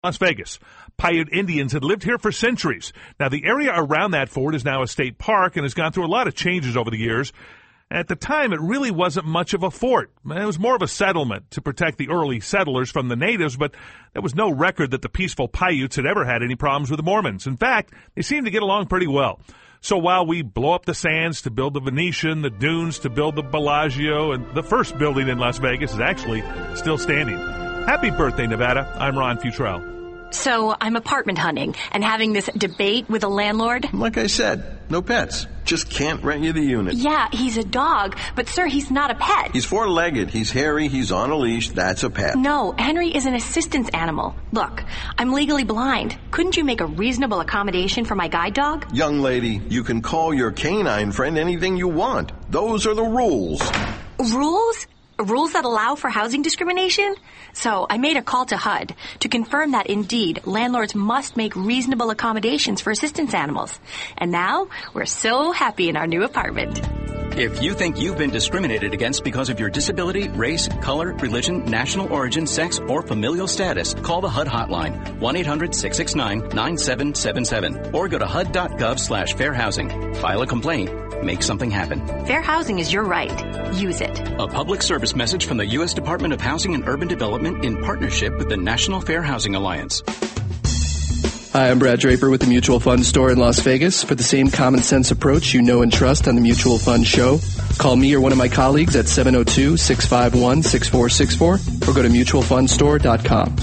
Las Vegas. Paiute Indians had lived here for centuries. Now, the area around that fort is now a state park and has gone through a lot of changes over the years. At the time, it really wasn't much of a fort. It was more of a settlement to protect the early settlers from the natives, but there was no record that the peaceful Paiutes had ever had any problems with the Mormons. In fact, they seemed to get along pretty well. So while we blow up the sands to build the Venetian, the dunes to build the Bellagio, and the first building in Las Vegas is actually still standing. Happy birthday, Nevada. I'm Ron Futrell. So I'm apartment hunting and having this debate with a landlord. Like I said, no pets. Just can't rent you the unit. Yeah, he's a dog, but sir, he's not a pet. He's four-legged, he's hairy, he's on a leash, that's a pet. No, Henry is an assistance animal. Look, I'm legally blind. Couldn't you make a reasonable accommodation for my guide dog? Young lady, you can call your canine friend anything you want. Those are the rules. Rules? Rules that allow for housing discrimination? So I made a call to HUD to confirm that indeed landlords must make reasonable accommodations for assistance animals. And now we're so happy in our new apartment. If you think you've been discriminated against because of your disability, race, color, religion, national origin, sex, or familial status, call the HUD hotline, 1-800-669-9777, or go to HUD.gov/fair housing. File a complaint. Make something happen. Fair housing is your right. Use it. A public service message from the U.S. Department of Housing and Urban Development in partnership with the National Fair Housing Alliance. Hi, I'm Brad Draper with the Mutual Fund Store in Las Vegas. For the same common sense approach you know and trust on the Mutual Fund Show, call me or one of my colleagues at 702-651-6464 or go to mutualfundstore.com.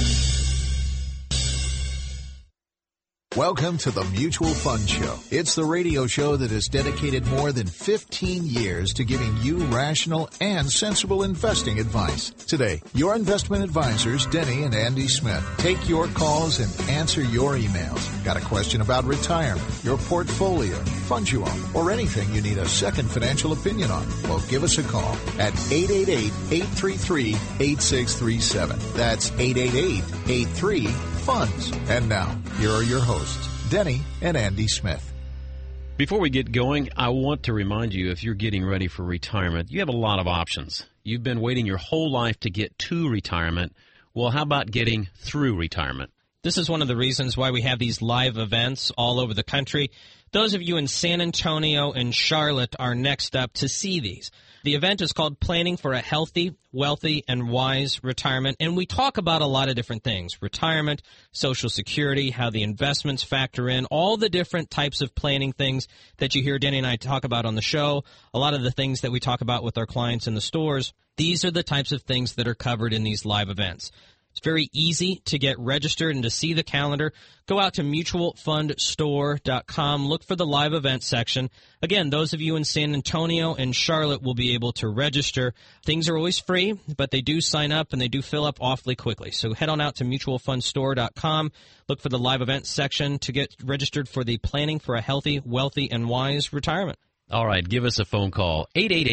Welcome to the Mutual Fund Show. It's the radio show that has dedicated more than 15 years to giving you rational and sensible investing advice. Today, your investment advisors, Denny and Andy Smith, take your calls and answer your emails. Got a question about retirement, your portfolio, funds you own, or anything you need a second financial opinion on? Well, give us a call at 888-833-8637. That's 888-83-FUNDS. And now, here are your hosts, Denny and Andy Smith. Before we get going, I want to remind you, if you're getting ready for retirement, you have a lot of options. You've been waiting your whole life to get to retirement. Well, how about getting through retirement? This is one of the reasons why we have these live events all over the country. Those of you in San Antonio and Charlotte are next up to see these. The event is called Planning for a Healthy, Wealthy, and Wise Retirement, and we talk about a lot of different things. Retirement, Social Security, how the investments factor in, all the different types of planning things that you hear Denny and I talk about on the show, a lot of the things that we talk about with our clients in the stores. These are the types of things that are covered in these live events. It's very easy to get registered and to see the calendar. Go out to mutualfundstore.com. Look for the live event section. Again, those of you in San Antonio and Charlotte will be able to register. Things are always free, but they do sign up and they do fill up awfully quickly. So head on out to mutualfundstore.com. Look for the live event section to get registered for the Planning for a Healthy, Wealthy, and Wise Retirement. All right, give us a phone call,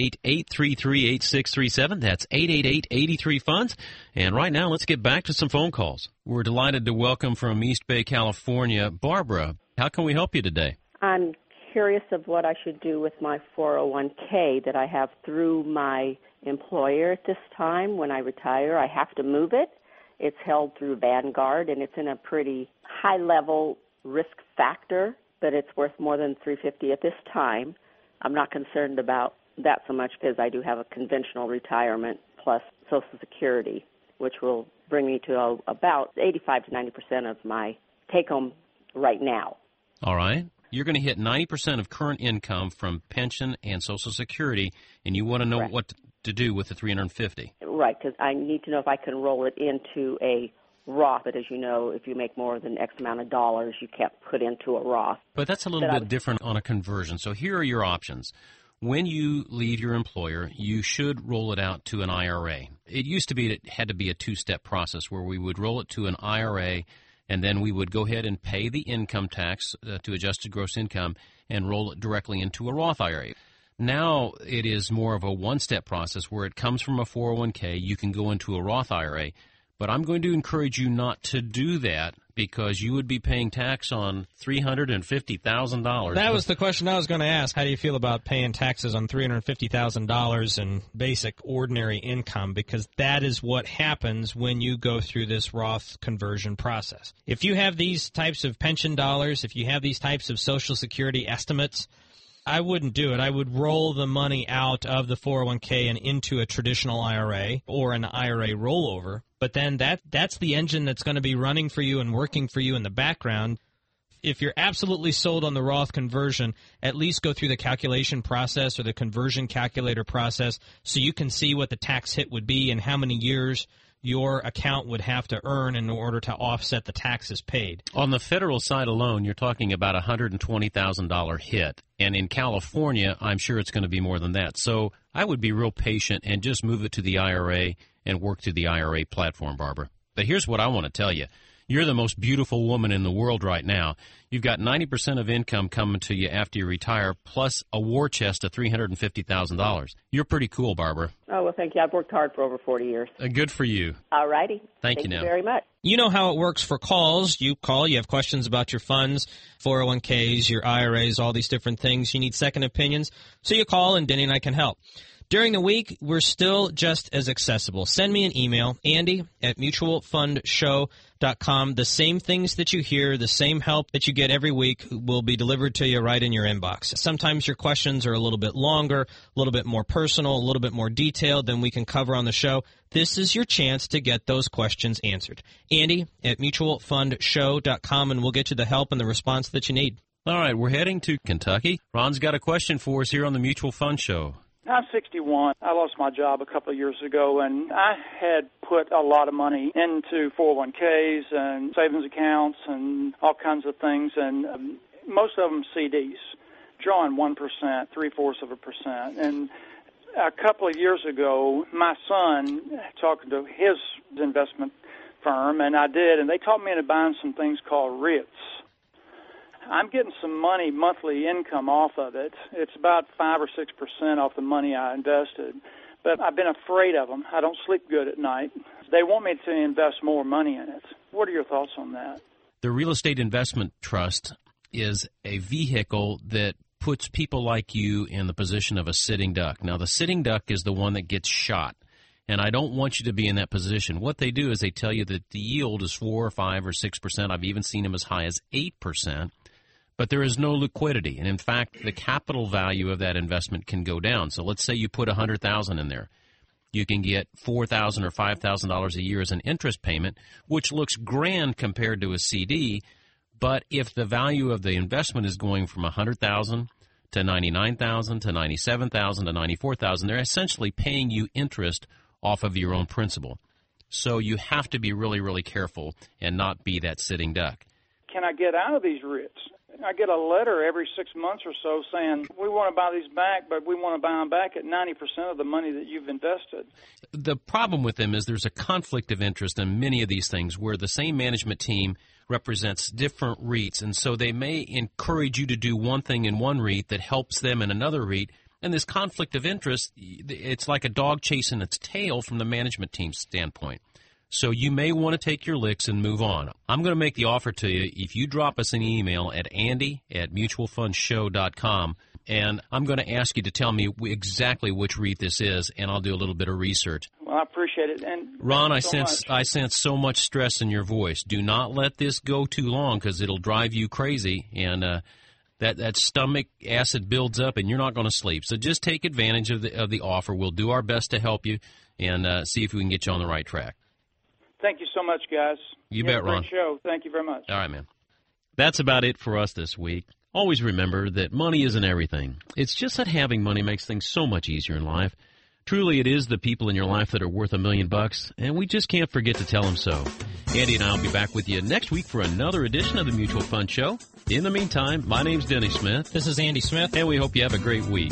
888-833-8637. That's 888-83-FUNDS. And right now, let's get back to some phone calls. We're delighted to welcome from East Bay, California, Barbara. How can we help you today? I'm curious of what I should do with my 401k that I have through my employer at this time. When I retire, I have to move it. It's held through Vanguard, and it's in a pretty high-level risk factor, but it's worth more than $350 at this time. I'm not concerned about that so much because I do have a conventional retirement plus Social Security, which will bring me to about 85 to 90% of my take-home right now. All right. You're going to hit 90% of current income from pension and Social Security, and you want to know Correct. what to do with the $350. Right, because I need to know if I can roll it into a Roth, but as you know, if you make more than X amount of dollars, you can't put into a Roth. But that's a little bit different on a conversion. So here are your options. When you leave your employer, you should roll it out to an IRA. It used to be that it had to be a two-step process where we would roll it to an IRA, and then we would go ahead and pay the income tax to adjusted gross income and roll it directly into a Roth IRA. Now it is more of a one-step process where it comes from a 401k. You can go into a Roth IRA. But I'm going to encourage you not to do that because you would be paying tax on $350,000. That was the question I was going to ask. How do you feel about paying taxes on $350,000 in basic ordinary income? Because that is what happens when you go through this Roth conversion process. If you have these types of pension dollars, if you have these types of Social Security estimates, I wouldn't do it. I would roll the money out of the 401k and into a traditional IRA or an IRA rollover. But then that's the engine that's going to be running for you and working for you in the background. If you're absolutely sold on the Roth conversion, at least go through the calculation process or the conversion calculator process so you can see what the tax hit would be and how many years your account would have to earn in order to offset the taxes paid. On the federal side alone, you're talking about a $120,000 hit. And in California, I'm sure it's going to be more than that. So I would be real patient and just move it to the IRA and work through the IRA platform, Barbara. But here's what I want to tell you. You're the most beautiful woman in the world right now. You've got 90% of income coming to you after you retire, plus a war chest of $350,000. You're pretty cool, Barbara. Oh, well, thank you. I've worked hard for over 40 years. Good for you. All righty. Thank you now. Very much. You know how it works for calls. You call, you have questions about your funds, 401ks, your IRAs, all these different things. You need second opinions. So you call, and Denny and I can help. During the week, we're still just as accessible. Send me an email, Andy@mutualfundshow.com. The same things that you hear, the same help that you get every week will be delivered to you right in your inbox. Sometimes your questions are a little bit longer, a little bit more personal, a little bit more detailed than we can cover on the show. This is your chance to get those questions answered. Andy@mutualfundshow.com, and we'll get you the help and the response that you need. All right, we're heading to Kentucky. Ron's got a question for us here on the Mutual Fund Show. I'm 61. I lost my job a couple of years ago, and I had put a lot of money into 401ks and savings accounts and all kinds of things, and most of them CDs, drawing 1%, 0.75%. And a couple of years ago, my son talking to his investment firm, and I did, and they taught me into buying some things called REITs. I'm getting some money, monthly income off of it. It's about 5 or 6% off the money I invested. But I've been afraid of them. I don't sleep good at night. They want me to invest more money in it. What are your thoughts on that? The Real Estate Investment Trust is a vehicle that puts people like you in the position of a sitting duck. Now, the sitting duck is the one that gets shot. And I don't want you to be in that position. What they do is they tell you that the yield is 4 or 5 or 6%. I've even seen them as high as 8%. But there is no liquidity. And in fact, the capital value of that investment can go down. So let's say you put $100,000 in there. You can get $4,000 or $5,000 a year as an interest payment, which looks grand compared to a CD. But if the value of the investment is going from $100,000 to $99,000 to $97,000 to $94,000, they're essentially paying you interest off of your own principal. So you have to be really, really careful and not be that sitting duck. Can I get out of these REITs? I get a letter every 6 months or so saying, we want to buy these back, but we want to buy them back at 90% of the money that you've invested. The problem with them is there's a conflict of interest in many of these things where the same management team represents different REITs, and so they may encourage you to do one thing in one REIT that helps them in another REIT. And this conflict of interest, it's like a dog chasing its tail from the management team's standpoint. So you may want to take your licks and move on. I'm going to make the offer to you if you drop us an email at Andy@mutualfundshow.com, and I'm going to ask you to tell me exactly which REIT this is, and I'll do a little bit of research. Well, I appreciate it. And Ron, I sense so much stress in your voice. Do not let this go too long because it'll drive you crazy, and that stomach acid builds up, and you're not going to sleep. So just take advantage of the offer. We'll do our best to help you and see if we can get you on the right track. Thank you so much, guys. You bet, Ron. Great show. Thank you very much. All right, man. That's about it for us this week. Always remember that money isn't everything. It's just that having money makes things so much easier in life. Truly, it is the people in your life that are worth $1 million, and we just can't forget to tell them so. Andy and I will be back with you next week for another edition of the Mutual Fund Show. In the meantime, my name's Denny Smith. This is Andy Smith. And we hope you have a great week.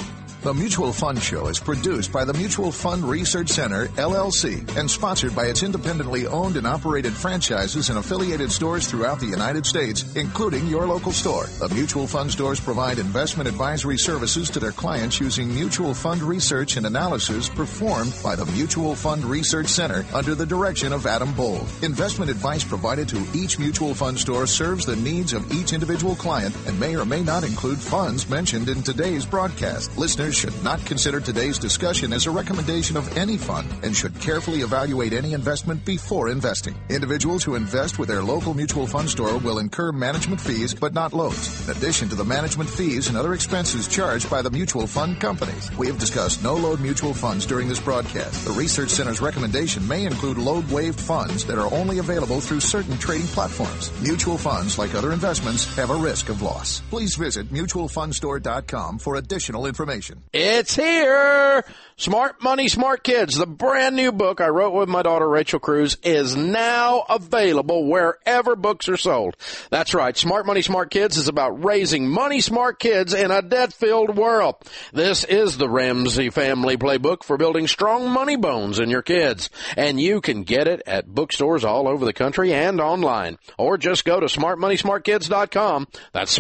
The Mutual Fund Show is produced by the Mutual Fund Research Center, LLC, and sponsored by its independently owned and operated franchises and affiliated stores throughout the United States, including your local store. The Mutual Fund stores provide investment advisory services to their clients using mutual fund research and analysis performed by the Mutual Fund Research Center under the direction of Adam Bold. Investment advice provided to each mutual fund store serves the needs of each individual client and may or may not include funds mentioned in today's broadcast. Listeners should not consider today's discussion as a recommendation of any fund and should carefully evaluate any investment before investing. Individuals who invest with their local mutual fund store will incur management fees, but not loads, in addition to the management fees and other expenses charged by the mutual fund companies. We have discussed no-load mutual funds during this broadcast. The Research Center's recommendation may include load-waived funds that are only available through certain trading platforms. Mutual funds, like other investments, have a risk of loss. Please visit mutualfundstore.com for additional information. It's here! Smart Money, Smart Kids, the brand new book I wrote with my daughter Rachel Cruz, is now available wherever books are sold. That's right, Smart Money, Smart Kids is about raising money-smart kids in a debt-filled world. This is the Ramsey family playbook for building strong money bones in your kids. And you can get it at bookstores all over the country and online. Or just go to smartmoneysmartkids.com. That's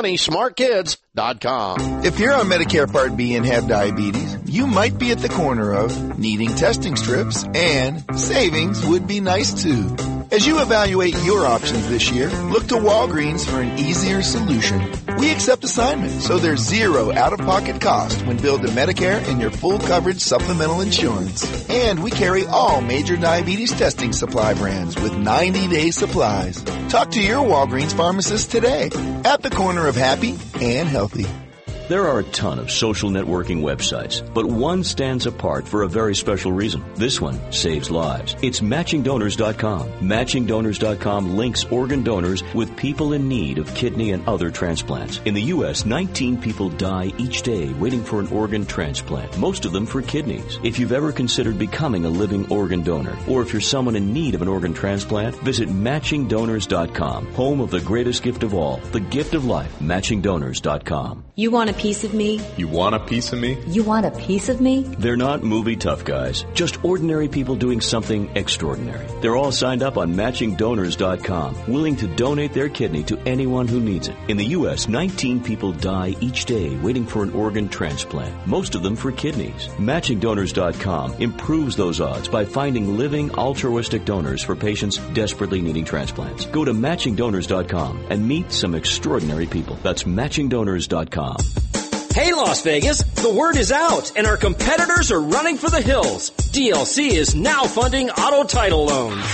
smartmoneysmartkids.com. If you're on Medicare Part B and have diabetes, you might be at the corner of needing testing strips, and savings would be nice too. As you evaluate your options this year, look to Walgreens for an easier solution. We accept assignments, so there's zero out-of-pocket cost when billed to Medicare and your full coverage supplemental insurance. And we carry all major diabetes testing supply brands with 90-day supplies. Talk to your Walgreens pharmacist today, at the corner of happy and healthy. There are a ton of social networking websites, but one stands apart for a very special reason. This one saves lives. It's MatchingDonors.com. MatchingDonors.com links organ donors with people in need of kidney and other transplants. In the U.S., 19 people die each day waiting for an organ transplant, most of them for kidneys. If you've ever considered becoming a living organ donor, or if you're someone in need of an organ transplant, visit MatchingDonors.com, home of the greatest gift of all, the gift of life, MatchingDonors.com. You want a piece of me? You want a piece of me? You want a piece of me? They're not movie tough guys, just ordinary people doing something extraordinary. They're all signed up on MatchingDonors.com, willing to donate their kidney to anyone who needs it. In the U.S., 19 people die each day waiting for an organ transplant, most of them for kidneys. MatchingDonors.com improves those odds by finding living altruistic donors for patients desperately needing transplants. Go to MatchingDonors.com and meet some extraordinary people. That's MatchingDonors.com. Hey, Las Vegas, the word is out, and our competitors are running for the hills. DLC is now funding auto title loans.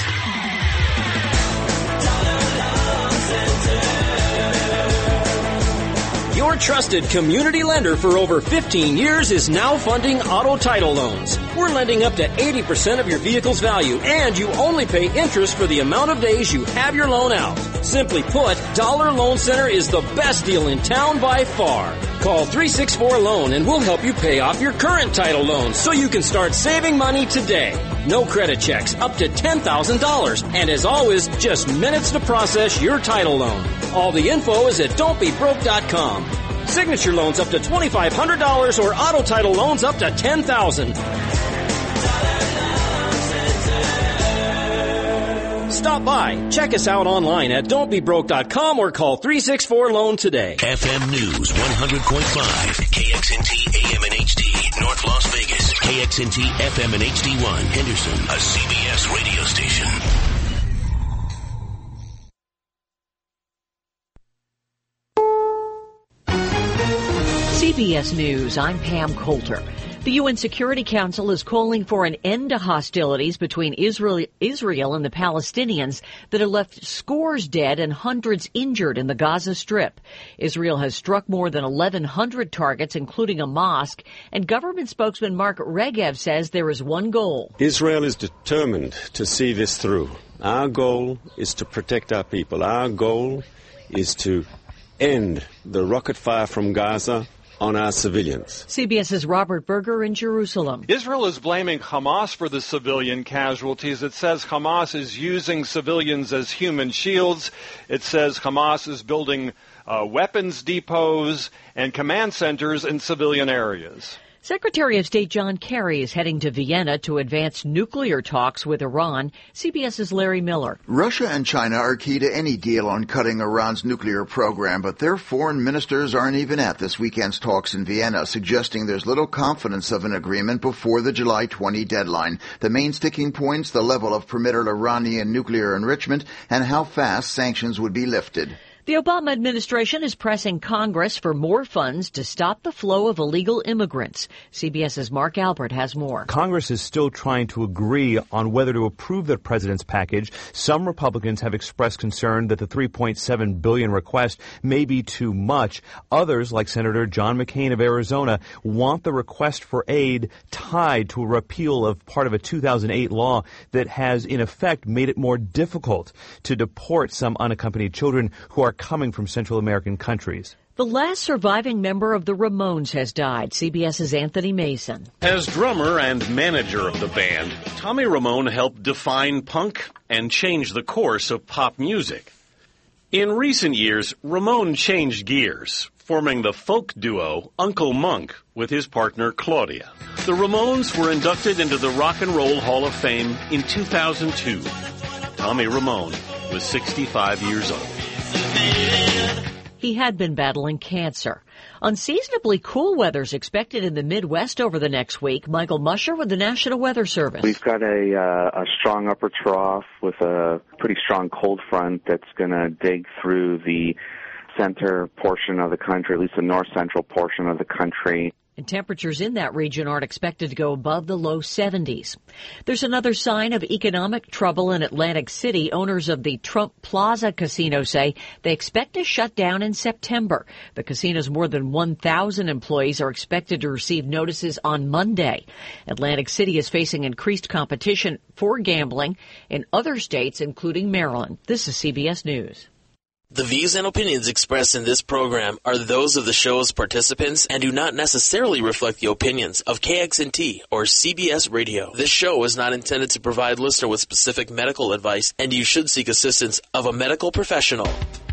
Your trusted community lender for over 15 years is now funding auto title loans. We're lending up to 80% of your vehicle's value, and you only pay interest for the amount of days you have your loan out. Simply put, Dollar Loan Center is the best deal in town by far. Call 364-LOAN and we'll help you pay off your current title loans so you can start saving money today. No credit checks, up to $10,000. And as always, just minutes to process your title loan. All the info is at don'tbebroke.com. Signature loans up to $2,500 or auto title loans up to $10,000. Stop by. Check us out online at don'tbebroke.com or call 364-LOAN today. FM News 100.5, KXNT AM and HD, North Las Vegas, KXNT FM and HD1, Henderson, a CBS radio station. CBS News, I'm Pam Coulter. The UN Security Council is calling for an end to hostilities between Israel and the Palestinians that have left scores dead and hundreds injured in the Gaza Strip. Israel has struck more than 1,100 targets, including a mosque, and government spokesman Mark Regev says there is one goal. Israel is determined to see this through. Our goal is to protect our people. Our goal is to end the rocket fire from Gaza on our civilians. CBS's Robert Berger in Jerusalem. Israel is blaming Hamas for the civilian casualties. It says Hamas is using civilians as human shields. It says Hamas is building weapons depots and command centers in civilian areas. Secretary of State John Kerry is heading to Vienna to advance nuclear talks with Iran. CBS's Larry Miller. Russia and China are key to any deal on cutting Iran's nuclear program, but their foreign ministers aren't even at this weekend's talks in Vienna, suggesting there's little confidence of an agreement before the July 20 deadline. The main sticking points, the level of permitted Iranian nuclear enrichment, and how fast sanctions would be lifted. The Obama administration is pressing Congress for more funds to stop the flow of illegal immigrants. CBS's Mark Albert has more. Congress is still trying to agree on whether to approve the president's package. Some Republicans have expressed concern that the $3.7 billion request may be too much. Others, like Senator John McCain of Arizona, want the request for aid tied to a repeal of part of a 2008 law that has, in effect, made it more difficult to deport some unaccompanied children who are coming from Central American countries. The last surviving member of the Ramones has died. CBS's Anthony Mason. As drummer and manager of the band, Tommy Ramone helped define punk and change the course of pop music. In recent years, Ramone changed gears, forming the folk duo Uncle Monk with his partner Claudia. The Ramones were inducted into the Rock and Roll Hall of Fame in 2002. Tommy Ramone was 65 years old. He had been battling cancer. Unseasonably cool weather's expected in the Midwest over the next week. Michael Musher with the National Weather Service. We've got a strong upper trough with a pretty strong cold front that's going to dig through the center portion of the country, at least the north-central portion of the country. And temperatures in that region aren't expected to go above the low 70s. There's another sign of economic trouble in Atlantic City. Owners of the Trump Plaza Casino say they expect to shut down in September. The casino's more than 1,000 employees are expected to receive notices on Monday. Atlantic City is facing increased competition for gambling in other states, including Maryland. This is CBS News. The views and opinions expressed in this program are those of the show's participants and do not necessarily reflect the opinions of KXNT or CBS Radio. This show is not intended to provide listener with specific medical advice, and you should seek assistance of a medical professional.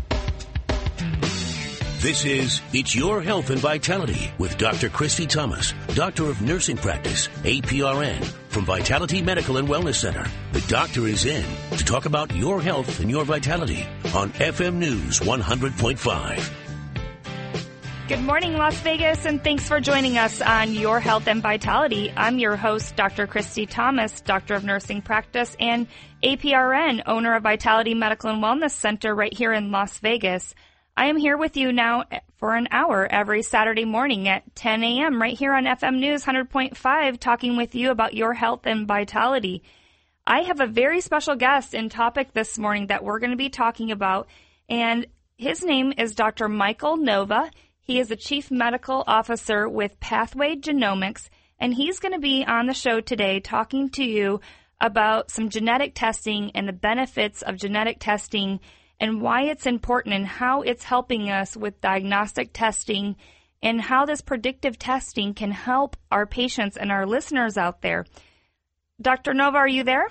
This is It's Your Health and Vitality with Dr. Christy Thomas, Doctor of Nursing Practice, APRN, from Vitality Medical and Wellness Center. The doctor is in to talk about your health and your vitality on FM News 100.5. Good morning, Las Vegas, and thanks for joining us on Your Health and Vitality. I'm your host, Dr. Christy Thomas, Doctor of Nursing Practice and APRN, owner of Vitality Medical and Wellness Center right here in Las Vegas. I am here with you now for an hour every Saturday morning at 10 a.m. right here on FM News 100.5, talking with you about your health and vitality. I have a very special guest and topic this morning that we're going to be talking about, and his name is Dr. Michael Nova. He is the Chief Medical Officer with Pathway Genomics, and he's going to be on the show today talking to you about some genetic testing and the benefits of genetic testing and why it's important and how it's helping us with diagnostic testing and how this predictive testing can help our patients and our listeners out there. Dr. Nova, are you there?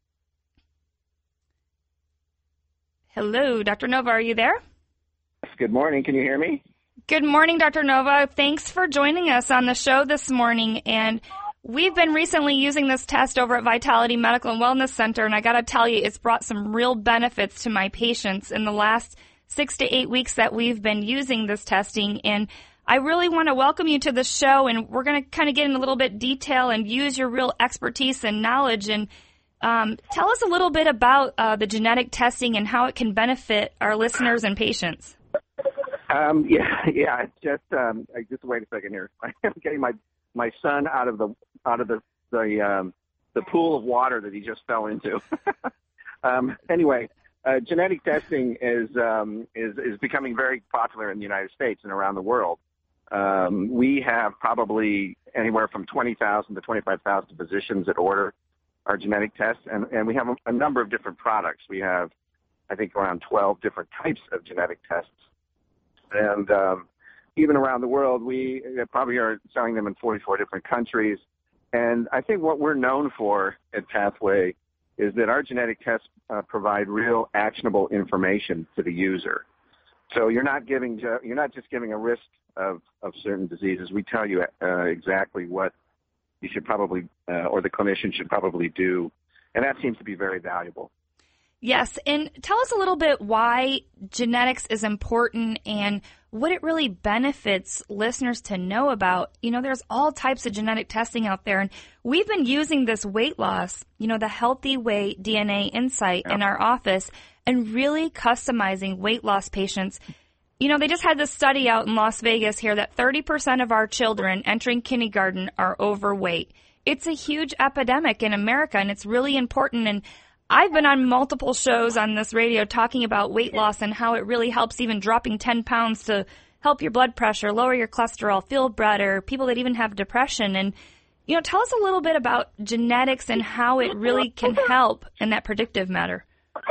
Hello, Dr. Nova, are you there? Good morning. Can you hear me? Good morning, Dr. Nova. Thanks for joining us on the show this morning. And we've been recently using this test over at Vitality Medical and Wellness Center, and I got to tell you, it's brought some real benefits to my patients in the last 6 to 8 weeks that we've been using this testing. And I really want to welcome you to the show, and we're going to kind of get in a little bit detail and use your real expertise and knowledge. And tell us a little bit about the genetic testing and how it can benefit our listeners and patients. Just wait a second here. I'm getting my son out of the pool of water that he just fell into. Genetic testing is becoming very popular in the United States and around the world. We have probably anywhere from 20,000 to 25,000 physicians that order our genetic tests, and we have a number of different products. We have, I think, around 12 different types of genetic tests. And even around the world, we probably are selling them in 44 different countries. And I think what we're known for at Pathway is that our genetic tests provide real actionable information to the user. So you're not just giving a risk of certain diseases. We tell you exactly what you should probably, or the clinician should probably do, and that seems to be very valuable. Yes, and tell us a little bit why genetics is important and what it really benefits listeners to know about. There's all types of genetic testing out there, and we've been using this weight loss, the Healthy Weight DNA Insight in our office, and really customizing weight loss patients. They just had this study out in Las Vegas here that 30% of our children entering kindergarten are overweight. It's a huge epidemic in America, and it's really important. And I've been on multiple shows on this radio talking about weight loss and how it really helps, even dropping 10 pounds to help your blood pressure, lower your cholesterol, feel better, people that even have depression. And, tell us a little bit about genetics and how it really can help in that predictive matter.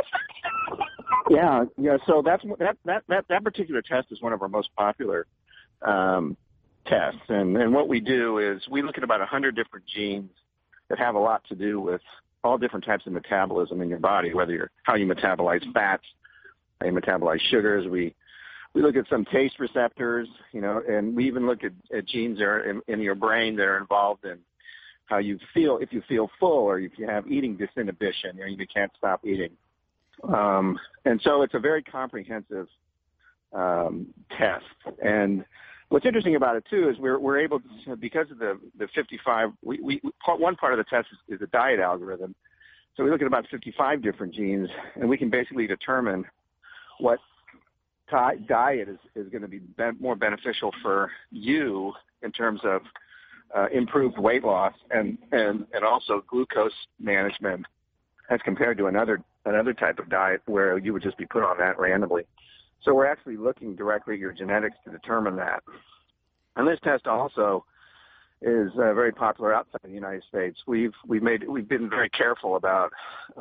Yeah. So that particular test is one of our most popular tests. And what we do is we look at about 100 different genes that have a lot to do with all different types of metabolism in your body, whether how you metabolize fats, how you metabolize sugars. We look at some taste receptors, and we even look at genes that are in your brain that are involved in how you feel, if you feel full or if you have eating disinhibition, you can't stop eating. And so it's a very comprehensive test. And what's interesting about it too is we're able to, because of the 55. One part of the test is a diet algorithm. So we look at about 55 different genes, and we can basically determine what diet is going to be more beneficial for you in terms of improved weight loss and also glucose management as compared to another type of diet where you would just be put on that randomly. So we're actually looking directly at your genetics to determine that. And this test also is very popular outside the United States. We've been very careful about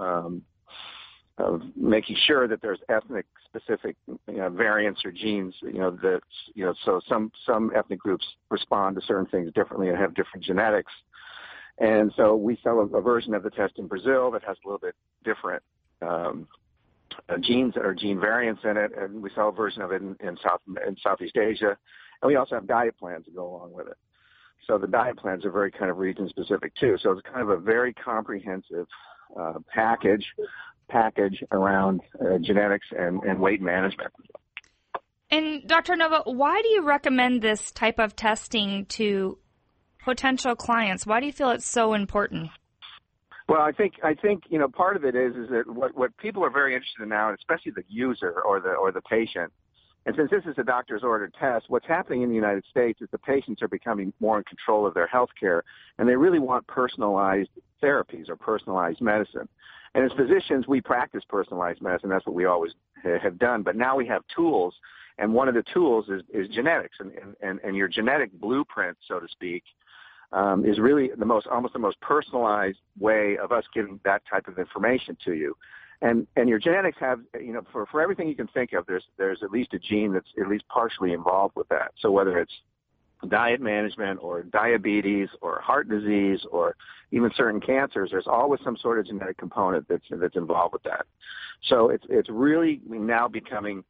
of making sure that there's ethnic specific variants or genes. So some ethnic groups respond to certain things differently and have different genetics. And so we sell a version of the test in Brazil that has a little bit different genes or gene variants in it, and we sell a version of it in Southeast Asia. And we also have diet plans to go along with it. So the diet plans are very kind of region specific too. So it's kind of a very comprehensive package around genetics and weight management. And Dr. Nova, why do you recommend this type of testing to potential clients? Why do you feel it's so important? Well, I think part of it is that what people are very interested in now, and especially the user or the patient. And since this is a doctor's ordered test, what's happening in the United States is the patients are becoming more in control of their health care, and they really want personalized therapies or personalized medicine. And as physicians, we practice personalized medicine. That's what we always have done. But now we have tools, and one of the tools is genetics, and your genetic blueprint, so to speak, is really almost the most personalized way of us giving that type of information to you. And your genetics have, for everything you can think of, there's at least a gene that's at least partially involved with that. So whether it's diet management or diabetes or heart disease or even certain cancers, there's always some sort of genetic component that's involved with that. So it's really now becoming,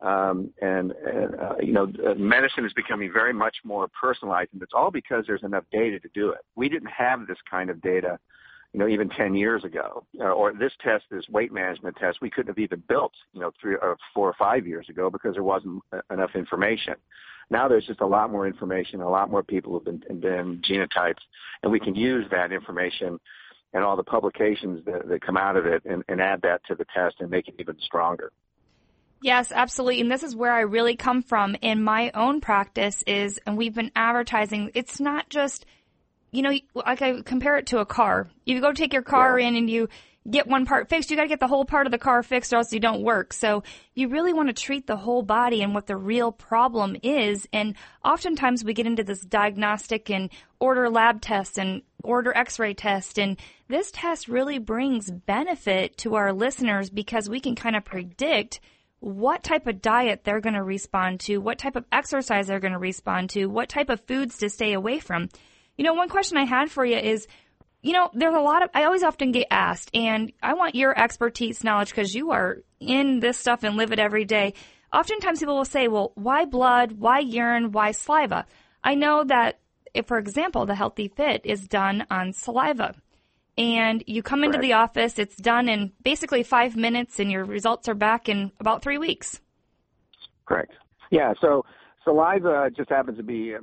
medicine is becoming very much more personalized, and it's all because there's enough data to do it. We didn't have this kind of data even 10 years ago, or this weight management test, we couldn't have even built, 3 or 4 or 5 years ago because there wasn't enough information. Now there's just a lot more information, a lot more people have been genotyped, and we can use that information and all the publications that come out of it and add that to the test and make it even stronger. Yes, absolutely. And this is where I really come from in my own practice and we've been advertising, it's not just, like I compare it to a car. You go take your car in and you get one part fixed, you got to get the whole part of the car fixed or else you don't work. So you really want to treat the whole body and what the real problem is. And oftentimes we get into this diagnostic and order lab tests and order x-ray tests. And this test really brings benefit to our listeners because we can kind of predict what type of diet they're going to respond to, what type of exercise they're going to respond to, what type of foods to stay away from. One question I had for you is, there's a lot of, I always often get asked, and I want your expertise knowledge because you are in this stuff and live it every day. Oftentimes people will say, well, why blood, why urine, why saliva? I know that, if, for example, the Healthy Fit is done on saliva. And you come into the office, it's done in basically 5 minutes, and your results are back in about 3 weeks. Correct. Yeah, so saliva just happens to be,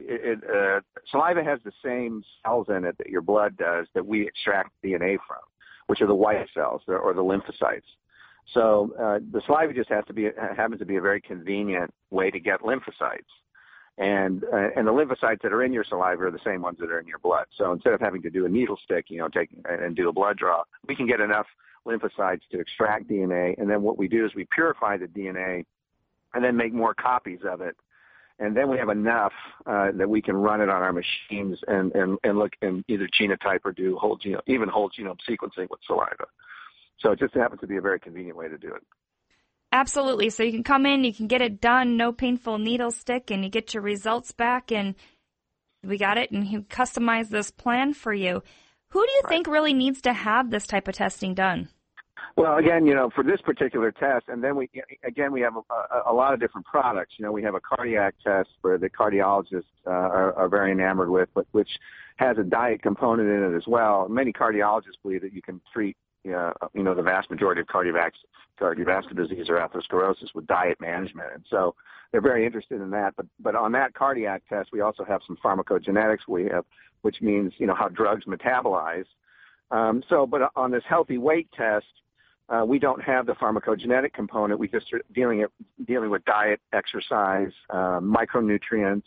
saliva has the same cells in it that your blood does that we extract DNA from, which are the white cells or the lymphocytes. So the saliva just happens to be a very convenient way to get lymphocytes. And the lymphocytes that are in your saliva are the same ones that are in your blood. So instead of having to do a needle stick, take and do a blood draw, we can get enough lymphocytes to extract DNA. And then what we do is we purify the DNA and then make more copies of it. And then we have enough that we can run it on our machines and look and either genotype or do whole genome sequencing with saliva. So it just happens to be a very convenient way to do it. Absolutely. So you can come in, you can get it done, no painful needle stick, and you get your results back, and we got it, and you customize this plan for you. Who do you think really needs to have this type of testing done? Well, again, for this particular test, and then we have a lot of different products. We have a cardiac test where the cardiologists are very enamored with, but which has a diet component in it as well. Many cardiologists believe that you can treat the vast majority of cardiovascular disease or atherosclerosis with diet management. And so they're very interested in that. But on that cardiac test, we also have some pharmacogenetics which means, how drugs metabolize. But on this healthy weight test, we don't have the pharmacogenetic component. We just are dealing with diet, exercise, micronutrients,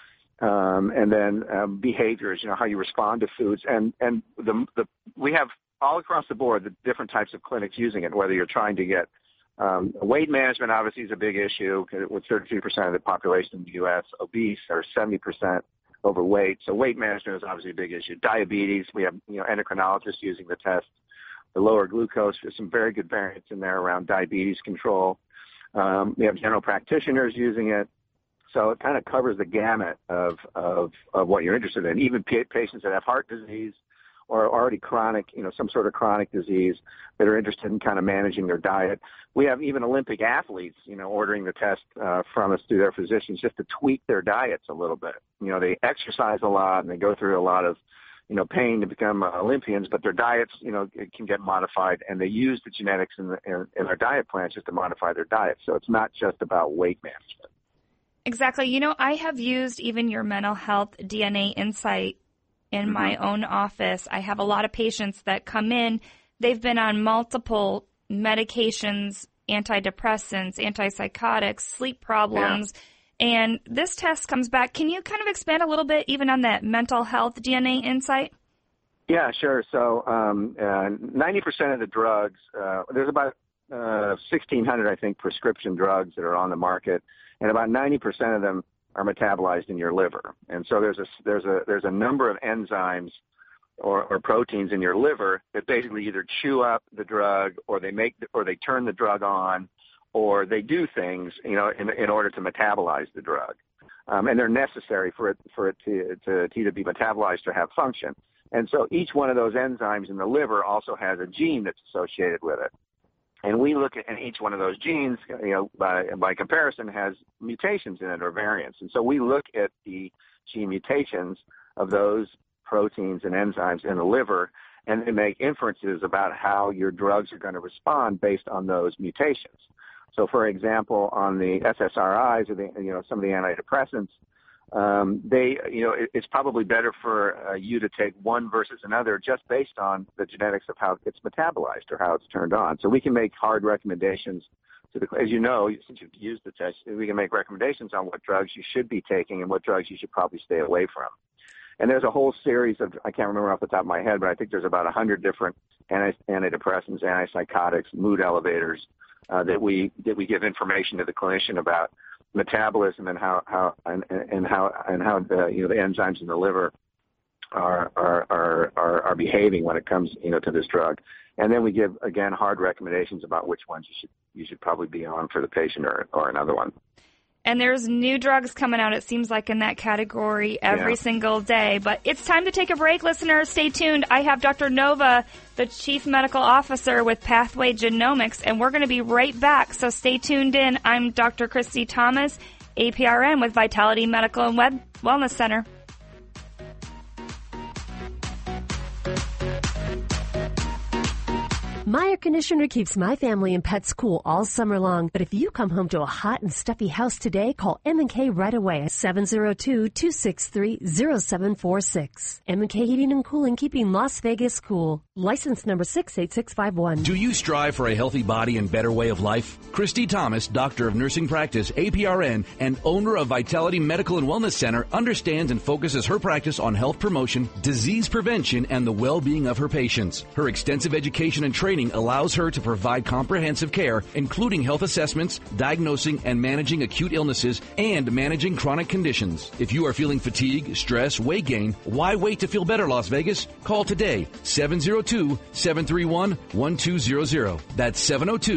and then behaviors, how you respond to foods. And we have all across the board the different types of clinics using it, whether you're trying to get weight management obviously is a big issue with 32% of the population in the U.S. obese or 70% overweight. So weight management is obviously a big issue. Diabetes, we have endocrinologists using the test. The lower glucose, there's some very good variants in there around diabetes control. We have general practitioners using it. So it kind of covers the gamut of what you're interested in. Even patients that have heart disease or already chronic, some sort of chronic disease that are interested in kind of managing their diet. We have even Olympic athletes, ordering the test from us through their physicians just to tweak their diets a little bit. They exercise a lot and they go through a lot of, pain to become Olympians, but their diets, it can get modified, and they use the genetics in their diet plans just to modify their diet. So it's not just about weight management. Exactly. I have used even your mental health DNA Insight in my own office. I have a lot of patients that come in. They've been on multiple medications, antidepressants, antipsychotics, sleep problems, and this test comes back. Can you kind of expand a little bit even on that mental health DNA Insight? Yeah, sure. So 90% of the drugs, there's about 1,600, I think, prescription drugs that are on the market, and about 90% of them are metabolized in your liver. And so there's a number of enzymes or proteins in your liver that basically either chew up the drug or they turn the drug on, or they do things, in order to metabolize the drug. And they're necessary for it to either be metabolized or have function. And so each one of those enzymes in the liver also has a gene that's associated with it. And we look at, and each one of those genes, by comparison, has mutations in it or variants. And so we look at the gene mutations of those proteins and enzymes in the liver, and then make inferences about how your drugs are going to respond based on those mutations. So, for example, on the SSRIs or some of the antidepressants, it's probably better for you to take one versus another just based on the genetics of how it's metabolized or how it's turned on. So we can make hard recommendations as you know, since you've used the test, we can make recommendations on what drugs you should be taking and what drugs you should probably stay away from. And there's a whole series of, I can't remember off the top of my head, but I think there's about 100 different antidepressants, antipsychotics, mood elevators that we give information to the clinician about metabolism and how the enzymes in the liver are behaving when it comes to this drug. And then we give, again, hard recommendations about which ones you should probably be on for the patient or another one. And there's new drugs coming out, it seems like, in that category every single day. But it's time to take a break, listeners. Stay tuned. I have Dr. Nova, the Chief Medical Officer with Pathway Genomics, and we're going to be right back. So stay tuned in. I'm Dr. Christy Thomas, APRN with Vitality Medical and Wellness Center. My air conditioner keeps my family and pets cool all summer long. But if you come home to a hot and stuffy house today, call M&K right away at 702-263-0746. M&K Heating and Cooling, keeping Las Vegas cool. License number 68651. Do you strive for a healthy body and better way of life? Christy Thomas, Doctor of Nursing Practice, APRN, and owner of Vitality Medical and Wellness Center, understands and focuses her practice on health promotion, disease prevention, and the well-being of her patients. Her extensive education and training allows her to provide comprehensive care, including health assessments, diagnosing and managing acute illnesses, and managing chronic conditions. If you are feeling fatigue, stress, weight gain, why wait to feel better, Las Vegas? Call today, 702-731-1200. That's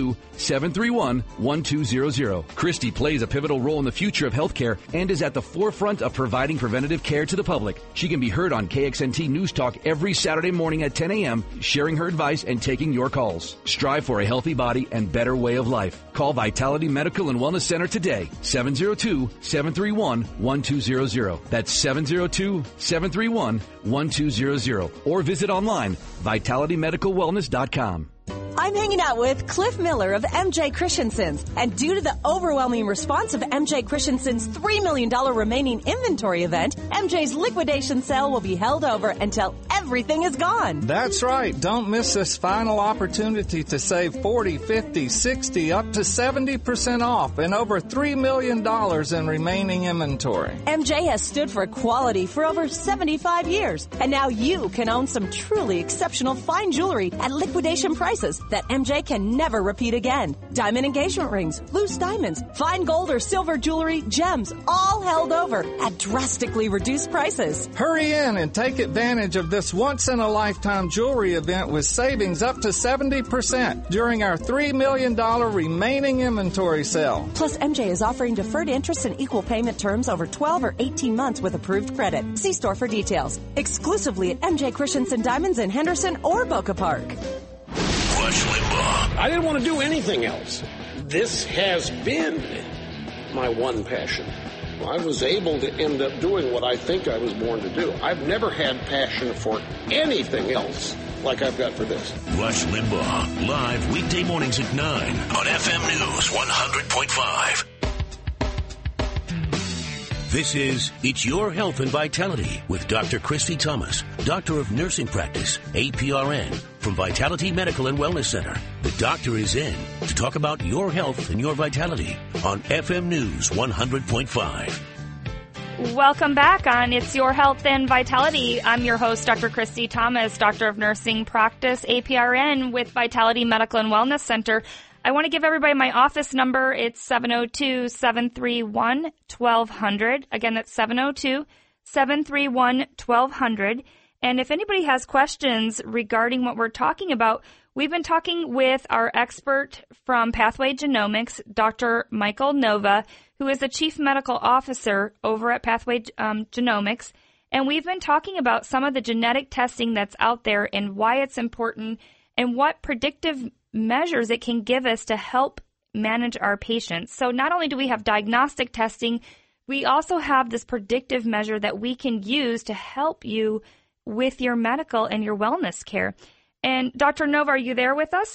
702-731-1200. Christy plays a pivotal role in the future of healthcare and is at the forefront of providing preventative care to the public. She can be heard on KXNT News Talk every Saturday morning at 10 a.m., sharing her advice and taking your calls. Strive for a healthy body and better way of life. Call Vitality Medical and Wellness Center today, 702-731-1200. That's 702-731-1200. Or visit online, vitalitymedicalwellness.com. I'm hanging out with Cliff Miller of MJ Christensen's, and due to the overwhelming response of MJ Christensen's $3 million remaining inventory event, MJ's liquidation sale will be held over until everything is gone. That's right. Don't miss this final opportunity to save 40, 50, 60, up to 70% off and over $3 million in remaining inventory. MJ has stood for quality for over 75 years, and now you can own some truly exceptional fine jewelry at liquidation prices that MJ can never repeat again. Diamond engagement rings, loose diamonds, fine gold or silver jewelry, gems, all held over at drastically reduced prices. Hurry in and take advantage of this once-in-a-lifetime jewelry event with savings up to 70% during our $3 million remaining inventory sale. Plus, MJ is offering deferred interest and equal payment terms over 12 or 18 months with approved credit. See store for details. Exclusively at MJ Christensen Diamonds in Henderson or Boca Park. Rush Limbaugh. I didn't want to do anything else. This has been my one passion. I was able to end up doing what I think I was born to do. I've never had passion for anything else like I've got for this. Rush Limbaugh, live weekday mornings at 9 on FM News 100.5. This is It's Your Health and Vitality with Dr. Christy Thomas, Doctor of Nursing Practice, APRN, from Vitality Medical and Wellness Center. The doctor is in to talk about your health and your vitality on FM News 100.5. Welcome back on It's Your Health and Vitality. I'm your host, Dr. Christy Thomas, Doctor of Nursing Practice, APRN with Vitality Medical and Wellness Center. I want to give everybody my office number. It's 702-731-1200. Again, that's 702-731-1200. And if anybody has questions regarding what we're talking about, we've been talking with our expert from Pathway Genomics, Dr. Michael Nova, who is the Chief Medical Officer over at Pathway Genomics. And we've been talking about some of the genetic testing that's out there and why it's important and what predictive measures it can give us to help manage our patients. So not only do we have diagnostic testing, we also have this predictive measure that we can use to help you with your medical and your wellness care. And Dr. Nova, are you there with us?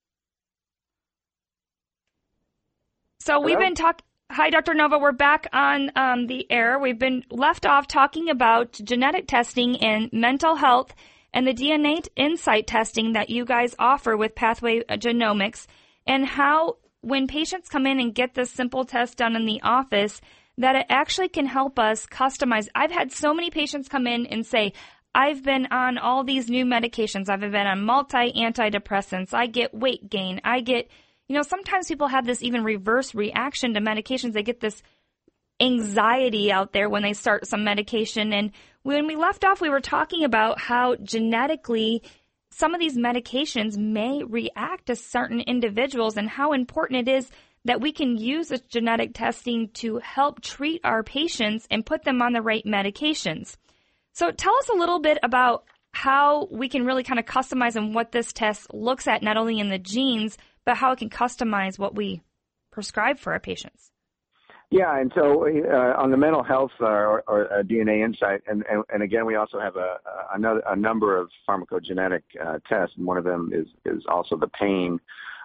So we've been talking. Hi, Dr. Nova. We're back on the air. We've been left off talking about genetic testing and mental health and the DNA insight testing that you guys offer with Pathway Genomics, and how when patients come in and get this simple test done in the office, that it actually can help us customize. I've had so many patients come in and say, I've been on all these new medications. I've been on multi-antidepressants. I get weight gain. I get, sometimes people have this even reverse reaction to medications. They get this anxiety out there when they start some medication. And when we left off, we were talking about how genetically some of these medications may react to certain individuals and how important it is that we can use this genetic testing to help treat our patients and put them on the right medications. So tell us a little bit about how we can really kind of customize and what this test looks at, not only in the genes, but how it can customize what we prescribe for our patients. Yeah, and so on the mental health or DNA Insight, and again, we also have a number of pharmacogenetic tests, and one of them is also the pain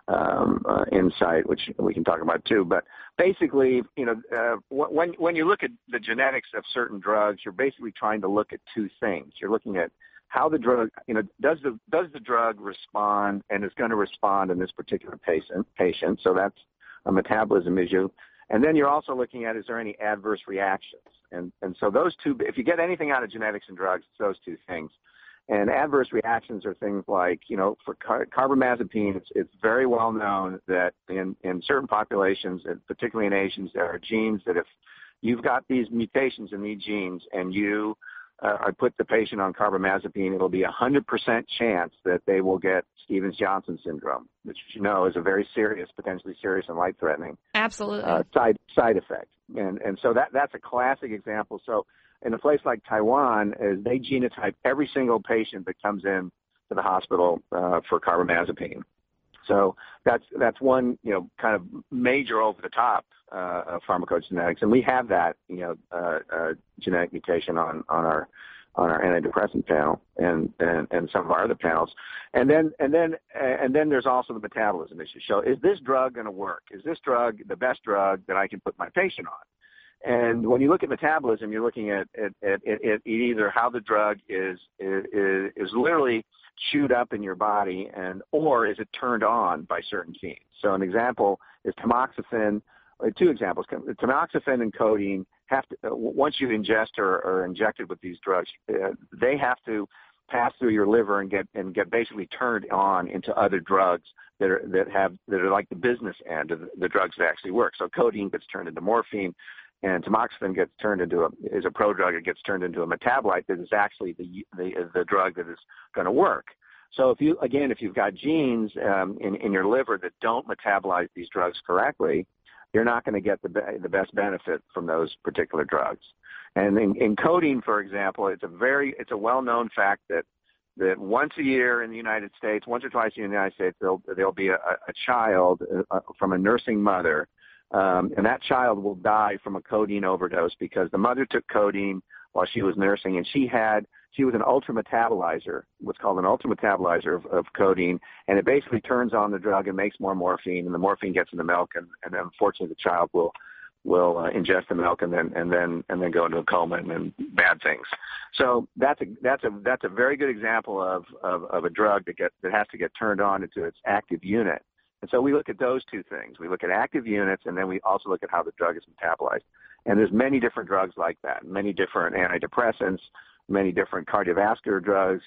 Insight, which we can talk about too. But basically, when you look at the genetics of certain drugs, you're basically trying to look at two things. You're looking at how the drug, does the drug respond, and is going to respond in this particular patient. So that's a metabolism issue. And then you're also looking at, is there any adverse reactions? And so those two, if you get anything out of genetics and drugs, it's those two things. And adverse reactions are things like, for carbamazepine, it's very well known that in certain populations, and particularly in Asians, there are genes that if you've got these mutations in these genes and you put the patient on carbamazepine, it'll be 100% chance that they will get Stevens-Johnson syndrome, which is a very serious, potentially serious and life-threatening side effect. And so that's a classic example. So in a place like Taiwan, they genotype every single patient that comes in to the hospital for carbamazepine. So that's one kind of major over-the-top pharmacogenetics, and we have that genetic mutation on our antidepressant panel and some of our other panels, and then there's also the metabolism issue. So is this drug going to work? Is this drug the best drug that I can put my patient on? And when you look at metabolism, you're looking at either how the drug is literally chewed up in your body, or is it turned on by certain genes. So an example is tamoxifen. Two examples: tamoxifen and codeine have to, once you ingest or are injected with these drugs, they have to pass through your liver and get basically turned on into other drugs that are like the business end of the drugs that actually work. So codeine gets turned into morphine, and tamoxifen gets turned into is a prodrug. It gets turned into a metabolite that is actually the drug that is going to work. So if you've got genes in your liver that don't metabolize these drugs correctly, you're not going to get the best benefit from those particular drugs. And in codeine, for example, it's a well-known fact that once a year in the United States, once or twice a year in the United States, there'll be a child from a nursing mother, and that child will die from a codeine overdose because the mother took codeine while she was nursing, and she was an ultra-metabolizer, what's called an ultra-metabolizer of codeine, and it basically turns on the drug and makes more morphine, and the morphine gets in the milk, and unfortunately the child will ingest the milk and then go into a coma and then bad things. So that's a very good example of a drug that has to get turned on into its active unit. And so we look at those two things. We look at active units, and then we also look at how the drug is metabolized. And there's many different drugs like that, many different antidepressants, many different cardiovascular drugs,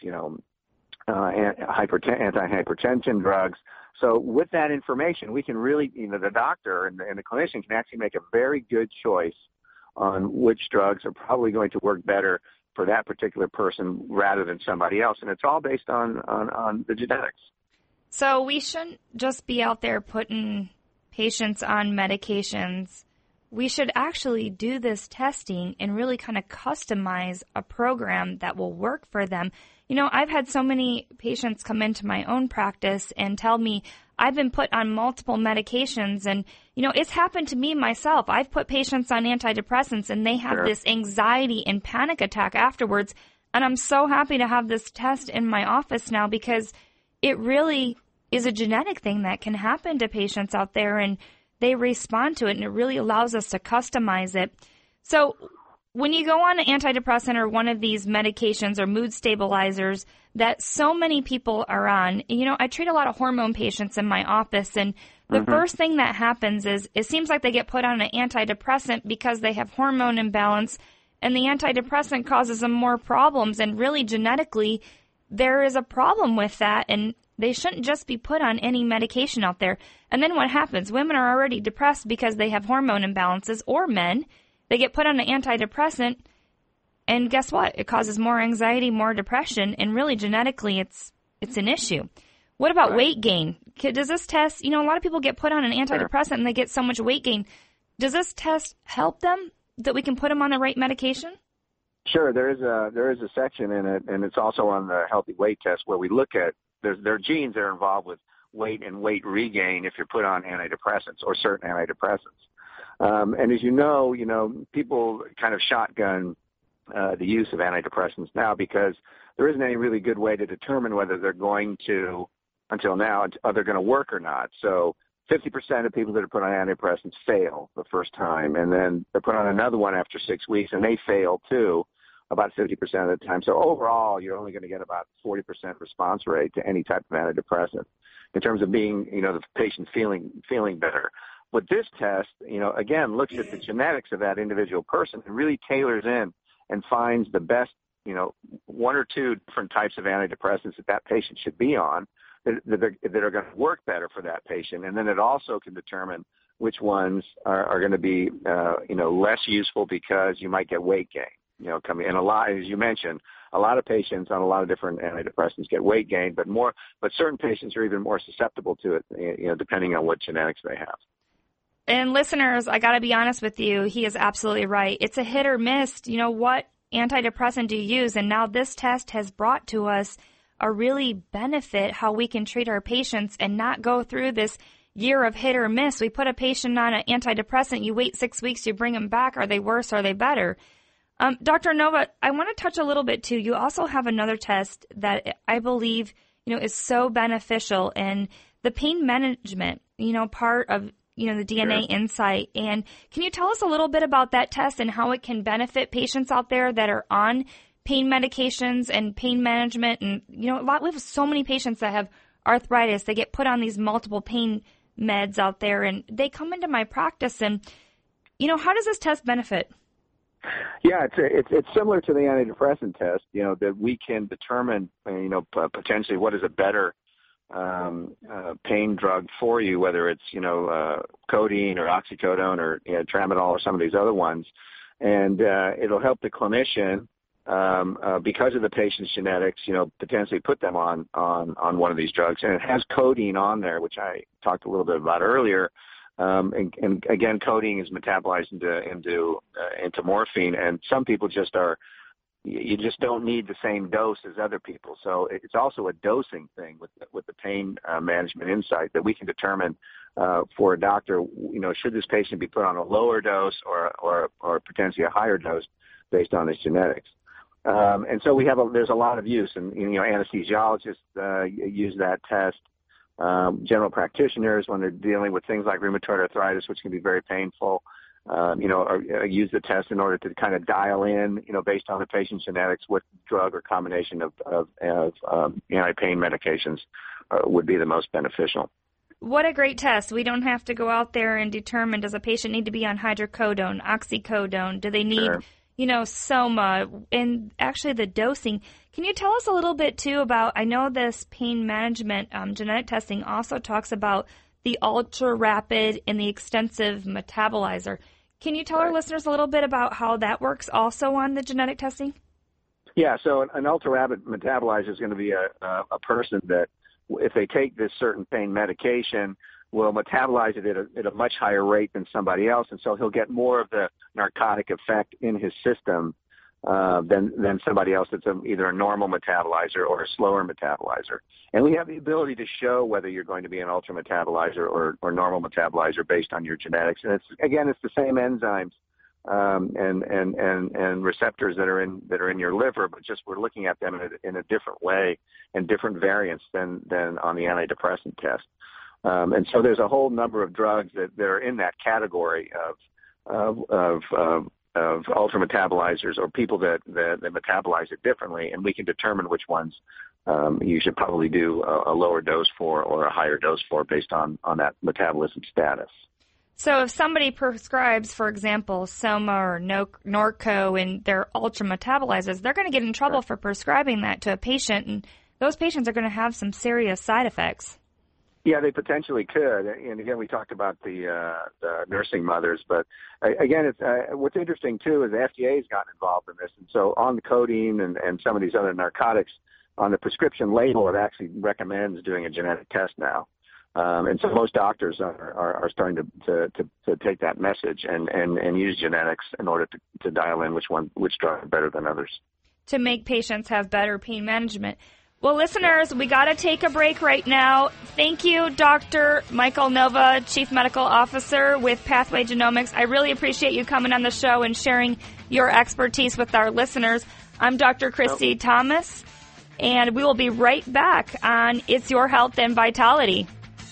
anti-hypertension drugs. So with that information, we can really, the doctor and the clinician can actually make a very good choice on which drugs are probably going to work better for that particular person rather than somebody else. And it's all based on the genetics. So we shouldn't just be out there putting patients on medications. We should actually do this testing and really kind of customize a program that will work for them. I've had so many patients come into my own practice and tell me I've been put on multiple medications, and, it's happened to me myself. I've put patients on antidepressants, and they have this anxiety and panic attack afterwards, and I'm so happy to have this test in my office now because it really is a genetic thing that can happen to patients out there, and they respond to it, and it really allows us to customize it. So when you go on an antidepressant or one of these medications or mood stabilizers that so many people are on, I treat a lot of hormone patients in my office, and the first thing that happens is it seems like they get put on an antidepressant because they have hormone imbalance, and the antidepressant causes them more problems, and really genetically there is a problem with that, and they shouldn't just be put on any medication out there. And then what happens? Women are already depressed because they have hormone imbalances, or men. They get put on an antidepressant, and guess what? It causes more anxiety, more depression, and really genetically it's it's an issue. What about weight gain? Does this test, a lot of people get put on an antidepressant and they get so much weight gain. Does this test help them that we can put them on the right medication? Sure, there is a section in it, and it's also on the healthy weight test where we look at there are genes that are involved with weight and weight regain if you're put on antidepressants or certain antidepressants. And as you know, people kind of shotgun the use of antidepressants now because there isn't any really good way to determine whether they're going to, until now, are they going to work or not. So 50% of people that are put on antidepressants fail the first time, and then they're put on another one after 6 weeks, and they fail too, about 50% of the time. So overall, you're only going to get about 40% response rate to any type of antidepressant in terms of being, the patient feeling better. But this test, again, looks at the genetics of that individual person and really tailors in and finds the best, one or two different types of antidepressants that patient should be on that are going to work better for that patient. And then it also can determine which ones are going to be, less useful because you might get weight gain. Coming in a lot, as you mentioned, a lot of patients on a lot of different antidepressants get weight gain, but certain patients are even more susceptible to it, depending on what genetics they have. And listeners, I got to be honest with you, he is absolutely right. It's a hit or miss. What antidepressant do you use? And now this test has brought to us a really benefit how we can treat our patients and not go through this year of hit or miss. We put a patient on an antidepressant, you wait 6 weeks, you bring them back. Are they worse? Are they better? Dr. Nova, I want to touch a little bit too. You also have another test that I believe, is so beneficial in the pain management, part of, the DNA Insight. And can you tell us a little bit about that test and how it can benefit patients out there that are on pain medications and pain management? And, we have so many patients that have arthritis. They get put on these multiple pain meds out there, and they come into my practice. And, how does this test benefit? Yeah, it's similar to the antidepressant test, that we can determine, potentially what is a better pain drug for you, whether it's, codeine or oxycodone or tramadol or some of these other ones. And it'll help the clinician, because of the patient's genetics, potentially put them on one of these drugs. And it has codeine on there, which I talked a little bit about earlier. And again, codeine is metabolized into morphine, and some people you just don't need the same dose as other people. So it's also a dosing thing with the pain management insight that we can determine for a doctor, should this patient be put on a lower dose or potentially a higher dose based on his genetics. And so there's a lot of use, and anesthesiologists use that test. General practitioners, when they're dealing with things like rheumatoid arthritis, which can be very painful, use the test in order to kind of dial in, based on the patient's genetics, what drug or combination of anti-pain medications would be the most beneficial. What a great test. We don't have to go out there and determine, does a patient need to be on hydrocodone, oxycodone? Do they need, Soma, and actually the dosing. Can you tell us a little bit, too, about, I know this pain management genetic testing also talks about the ultra-rapid and the extensive metabolizer. Can you tell our listeners a little bit about how that works also on the genetic testing? Yeah, so an ultra-rapid metabolizer is going to be a person that, if they take this certain pain medication, will metabolize it at a much higher rate than somebody else, and so he'll get more of the narcotic effect in his system than somebody else that's either a normal metabolizer or a slower metabolizer. And we have the ability to show whether you're going to be an ultra metabolizer or normal metabolizer based on your genetics. And it's the same enzymes and receptors that are in your liver, but just we're looking at them in a different way and different variants than on the antidepressant test. And so there's a whole number of drugs that are in that category of ultra metabolizers, or people that metabolize it differently, and we can determine which ones you should probably do a lower dose for or a higher dose for based on that metabolism status. So if somebody prescribes, for example, Soma or Norco and they're ultra metabolizers, they're going to get in trouble for prescribing that to a patient, and those patients are going to have some serious side effects. Yeah, they potentially could. And again, we talked about the nursing mothers, but again, what's interesting too is the FDA has gotten involved in this. And so on the codeine and some of these other narcotics, on the prescription label, it actually recommends doing a genetic test now. And so most doctors are starting to take that message and use genetics in order to dial in which drug is better than others. To make patients have better pain management. Well, listeners, we got to take a break right now. Thank you, Dr. Michael Nova, Chief Medical Officer with Pathway Genomics. I really appreciate you coming on the show and sharing your expertise with our listeners. I'm Dr. Christy Thomas, and we will be right back on It's Your Health and Vitality.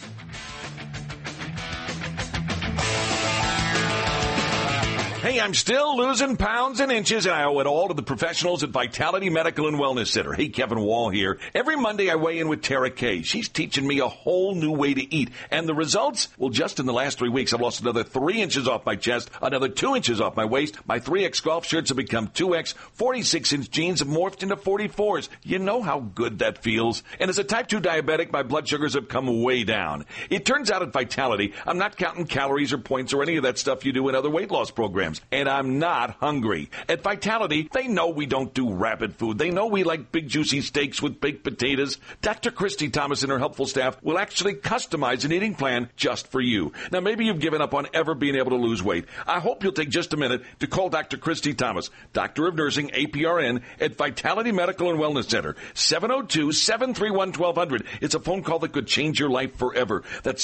Hey, I'm still losing pounds and inches, and I owe it all to the professionals at Vitality Medical and Wellness Center. Hey, Kevin Wall here. Every Monday I weigh in with Tara Kay. She's teaching me a whole new way to eat. And the results? Well, just in the last 3 weeks, I've lost another 3 inches off my chest, another 2 inches off my waist. My 3X golf shirts have become 2X. 46-inch jeans have morphed into 44s. You know how good that feels. And as a type 2 diabetic, my blood sugars have come way down. It turns out at Vitality, I'm not counting calories or points or any of that stuff you do in other weight loss programs. And I'm not hungry. At Vitality, they know we don't do rapid food. They know we like big juicy steaks with baked potatoes. Dr. Christy Thomas and her helpful staff will actually customize an eating plan just for you. Now, maybe you've given up on ever being able to lose weight. I hope you'll take just a minute to call Dr. Christy Thomas, Doctor of Nursing, APRN, at Vitality Medical and Wellness Center, 702-731-1200. It's a phone call that could change your life forever. That's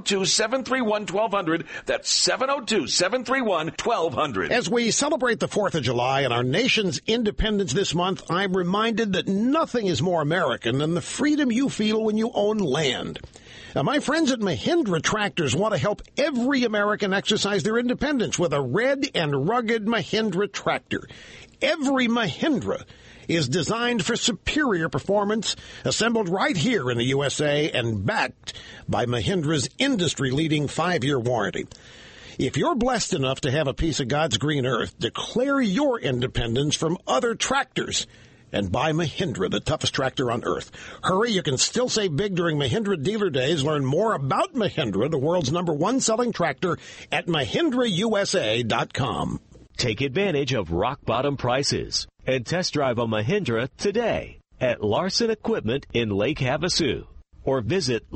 702-731-1200. That's 702-731-1200. As we celebrate the 4th of July and our nation's independence this month, I'm reminded that nothing is more American than the freedom you feel when you own land. Now, my friends at Mahindra Tractors want to help every American exercise their independence with a red and rugged Mahindra tractor. Every Mahindra is designed for superior performance, assembled right here in the USA and backed by Mahindra's industry-leading 5-year warranty. If you're blessed enough to have a piece of God's green earth, declare your independence from other tractors and buy Mahindra, the toughest tractor on earth. Hurry, you can still save big during Mahindra Dealer Days. Learn more about Mahindra, the world's #1 selling tractor, at MahindraUSA.com. Take advantage of rock-bottom prices and test drive a Mahindra today at Larson Equipment in Lake Havasu or visit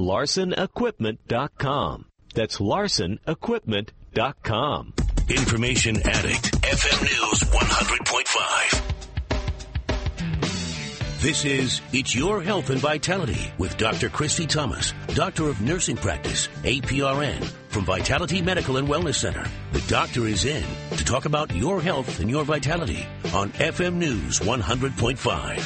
LarsonEquipment.com. That's LarsonEquipment.com. Information Addict, FM News 100.5. This is It's Your Health and Vitality with Dr. Christy Thomas, Doctor of Nursing Practice, APRN, from Vitality Medical and Wellness Center. The doctor is in to talk about your health and your vitality on FM News 100.5.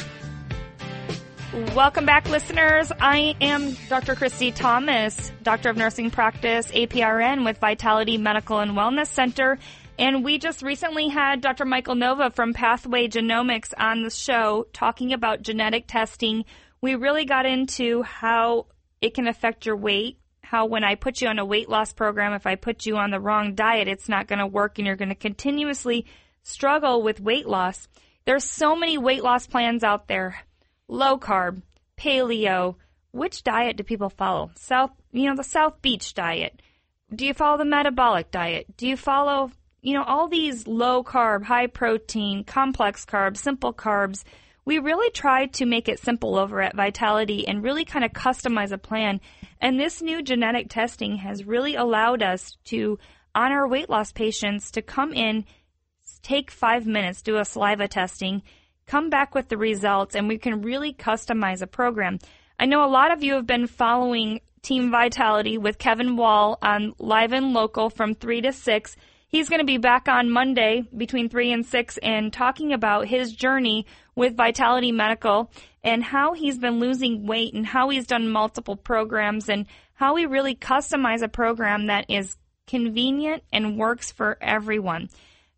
Welcome back, listeners. I am Dr. Christy Thomas, Doctor of Nursing Practice, APRN, with Vitality Medical and Wellness Center. And we just recently had Dr. Michael Nova from Pathway Genomics on the show talking about genetic testing. We really got into how it can affect your weight, how when I put you on a weight loss program, if I put you on the wrong diet, it's not going to work and you're going to continuously struggle with weight loss. There's so many weight loss plans out there. Low carb, paleo. Which diet do people follow? The South Beach diet. Do you follow the metabolic diet? Do you follow, all these low carb, high protein, complex carbs, simple carbs? We really tried to make it simple over at Vitality and really kind of customize a plan. And this new genetic testing has really allowed us to, on our weight loss patients, to come in, take 5 minutes, do a saliva testing, come back with the results, and we can really customize a program. I know a lot of you have been following Team Vitality with Kevin Wall on Live and Local from 3 to 6. He's going to be back on Monday between 3 and 6 and talking about his journey with Vitality Medical and how he's been losing weight and how he's done multiple programs and how we really customize a program that is convenient and works for everyone.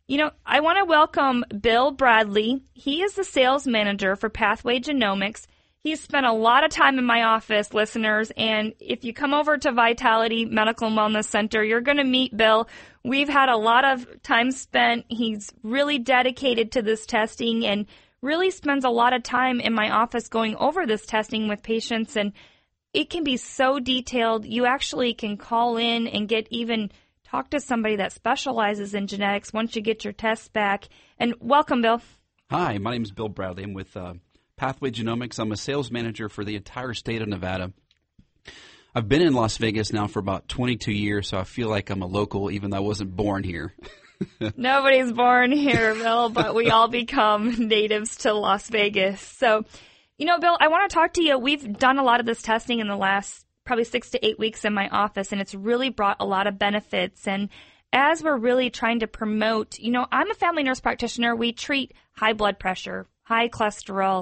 I want to welcome Bill Bradley. He is the sales manager for Pathway Genomics. He's spent a lot of time in my office, listeners, and if you come over to Vitality Medical and Wellness Center, you're going to meet Bill. We've had a lot of time spent. He's really dedicated to this testing and really spends a lot of time in my office going over this testing with patients, and it can be so detailed. You actually can call in and talk to somebody that specializes in genetics once you get your tests back. And welcome, Bill. Hi, my name is Bill Bradley. I'm with Pathway Genomics. I'm a sales manager for the entire state of Nevada. I've been in Las Vegas now for about 22 years, so I feel like I'm a local, even though I wasn't born here. Nobody's born here, Bill, but we all become natives to Las Vegas. So, Bill, I want to talk to you. We've done a lot of this testing in the last probably 6 to 8 weeks in my office, and it's really brought a lot of benefits. And as we're really trying to promote, I'm a family nurse practitioner. We treat high blood pressure, high cholesterol,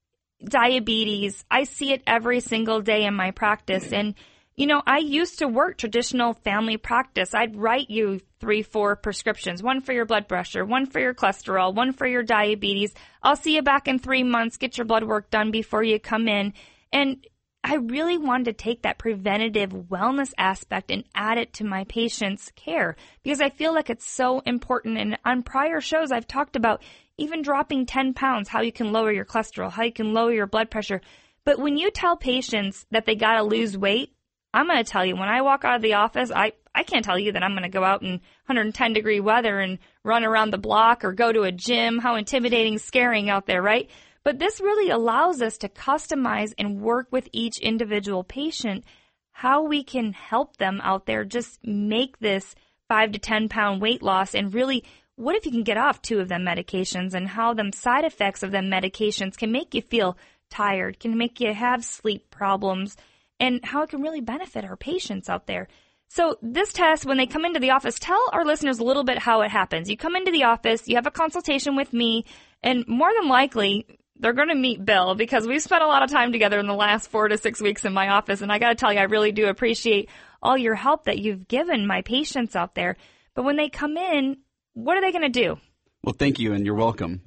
diabetes. I see it every single day in my practice. And, I used to work traditional family practice. I'd write you 3-4 prescriptions, one for your blood pressure, one for your cholesterol, one for your diabetes. I'll see you back in 3 months. Get your blood work done before you come in. And I really wanted to take that preventative wellness aspect and add it to my patients' care because I feel like it's so important. And on prior shows, I've talked about even dropping 10 pounds, how you can lower your cholesterol, how you can lower your blood pressure. But when you tell patients that they got to lose weight, I'm going to tell you, when I walk out of the office, I can't tell you that I'm going to go out in 110-degree weather and run around the block or go to a gym. How intimidating, scaring out there, right? But this really allows us to customize and work with each individual patient, how we can help them out there just make this 5 to 10 pound weight loss. And really, what if you can get off 2 of them medications, and how them side effects of them medications can make you feel tired, can make you have sleep problems, and how it can really benefit our patients out there. So this test, when they come into the office, tell our listeners a little bit how it happens. You come into the office, you have a consultation with me, and more than likely, they're going to meet Bill because we've spent a lot of time together in the last 4 to 6 weeks in my office. And I got to tell you, I really do appreciate all your help that you've given my patients out there. But when they come in, what are they going to do? Well, thank you, and you're welcome.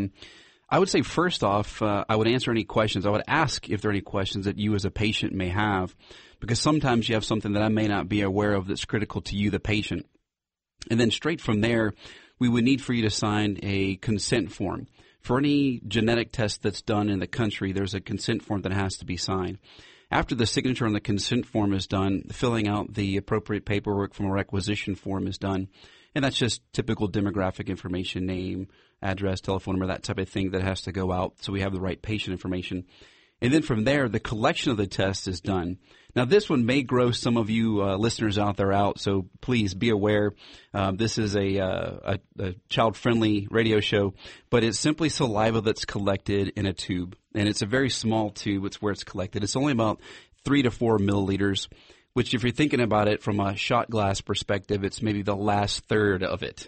I would say first off, I would answer any questions. I would ask if there are any questions that you as a patient may have, because sometimes you have something that I may not be aware of that's critical to you, the patient. And then straight from there, we would need for you to sign a consent form. For any genetic test that's done in the country, there's a consent form that has to be signed. After the signature on the consent form is done, filling out the appropriate paperwork from a requisition form is done. And that's just typical demographic information, name, address, telephone number, that type of thing that has to go out so we have the right patient information. And then from there, the collection of the test is done. Now, this one may gross some of you listeners out there out, so please be aware. This is a child-friendly radio show, but it's simply saliva that's collected in a tube. And it's a very small tube. It's where it's collected. It's only about 3 to 4 milliliters, which if you're thinking about it from a shot glass perspective, it's maybe the last third of it.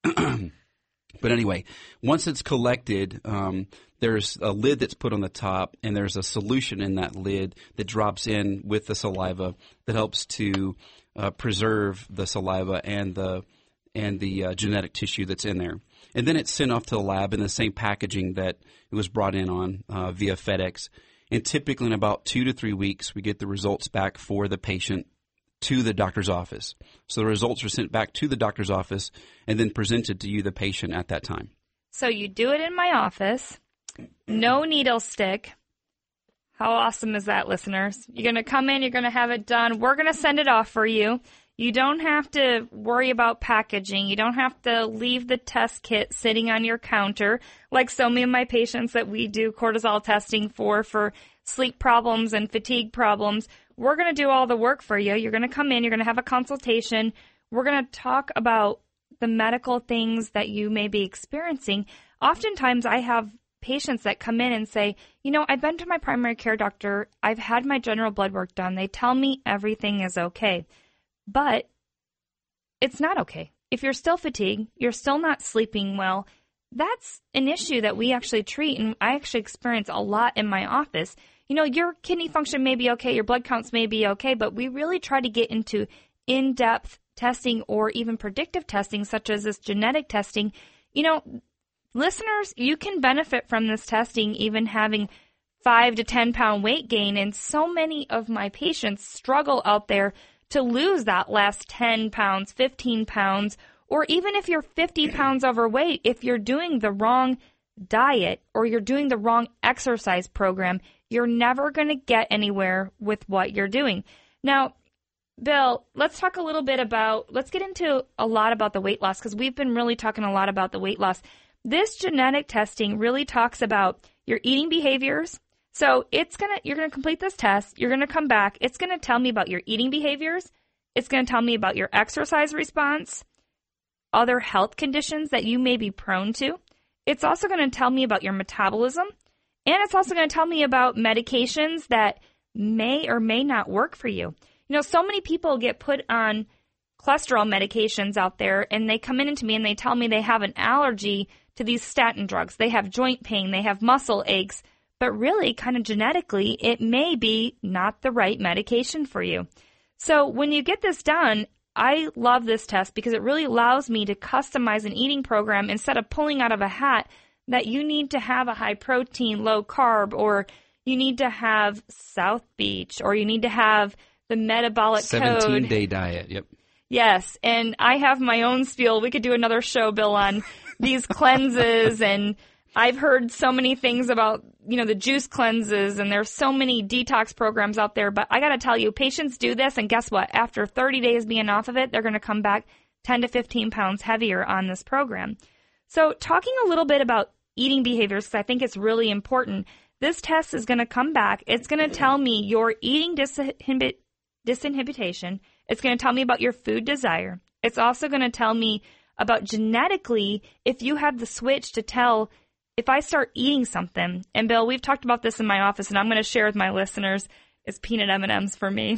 But anyway, once it's collected, there's a lid that's put on the top, and there's a solution in that lid that drops in with the saliva that helps to preserve the saliva and the genetic tissue that's in there. And then it's sent off to the lab in the same packaging that it was brought in on via FedEx. And typically in about 2 to 3 weeks, we get the results back for the patient to the doctor's office. So the results are sent back to the doctor's office and then presented to you, the patient, at that time. So you do it in my office. No needle stick. How awesome is that, listeners? You're going to come in, you're going to have it done. We're going to send it off for you. You don't have to worry about packaging. You don't have to leave the test kit sitting on your counter like so many of my patients that we do cortisol testing for sleep problems and fatigue problems. We're going to do all the work for you. You're going to come in. You're going to have a consultation. We're going to talk about the medical things that you may be experiencing. Oftentimes, I have patients that come in and say, I've been to my primary care doctor. I've had my general blood work done. They tell me everything is okay. But it's not okay. If you're still fatigued, you're still not sleeping well, that's an issue that we actually treat, and I actually experience a lot in my office. Your kidney function may be okay, your blood counts may be okay, but we really try to get into in-depth testing or even predictive testing, such as this genetic testing. Listeners, you can benefit from this testing, even having 5 to 10 pound weight gain, and so many of my patients struggle out there to lose that last 10 pounds, 15 pounds, or even if you're 50 pounds overweight, if you're doing the wrong diet or you're doing the wrong exercise program, you're never going to get anywhere with what you're doing. Now, Bill, let's talk a little bit let's get into a lot about the weight loss, because we've been really talking a lot about the weight loss. this genetic testing really talks about your eating behaviors. So you're going to complete this test. You're going to come back. It's going to tell me about your eating behaviors. It's going to tell me about your exercise response, other health conditions that you may be prone to. It's also going to tell me about your metabolism. And it's also going to tell me about medications that may or may not work for you. You know, so many people get put on cholesterol medications out there, and they come in to me and they tell me they have an allergy to these statin drugs. They have joint pain, they have muscle aches, but really kind of genetically, it may be not the right medication for you. So when you get this done, I love this test because it really allows me to customize an eating program instead of pulling out of a hat that you need to have a high protein, low carb, or you need to have South Beach, or you need to have the metabolic code. 17-day diet, yep. Yes, and I have my own spiel. We could do another show, Bill, on these cleanses, and I've heard so many things about, the juice cleanses, and there's so many detox programs out there, but I got to tell you, patients do this, and guess what? After 30 days being off of it, they're going to come back 10 to 15 pounds heavier on this program. So talking a little bit about eating behaviors, because I think it's really important, this test is going to come back. It's going to tell me your eating disinhibition. It's going to tell me about your food desire. It's also going to tell me about genetically if you have the switch to tell if I start eating something. And Bill, we've talked about this in my office, and I'm going to share with my listeners, it's peanut M&Ms for me.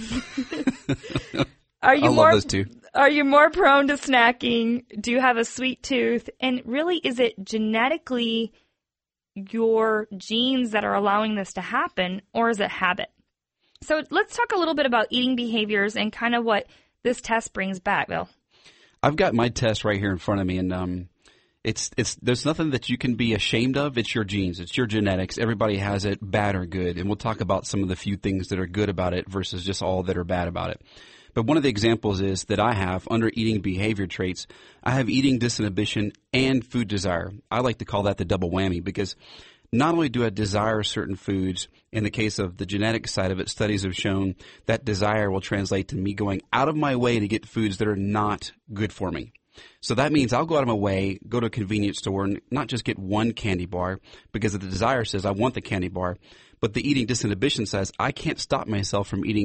I love those too. Are you more prone to snacking? Do you have a sweet tooth? And really, is it genetically your genes that are allowing this to happen, or is it habit? So let's talk a little bit about eating behaviors and kind of what this test brings back, Bill. I've got my test right here in front of me, and there's nothing that you can be ashamed of. It's your genes. It's your genetics. Everybody has it, bad or good. And we'll talk about some of the few things that are good about it versus just all that are bad about it. But one of the examples is that I have, under eating behavior traits, I have eating disinhibition and food desire. I like to call that the double whammy, because not only do I desire certain foods, in the case of the genetic side of it, studies have shown that desire will translate to me going out of my way to get foods that are not good for me. So that means I'll go out of my way, go to a convenience store, and not just get one candy bar, because the desire says I want the candy bar, but the eating disinhibition says I can't stop myself from eating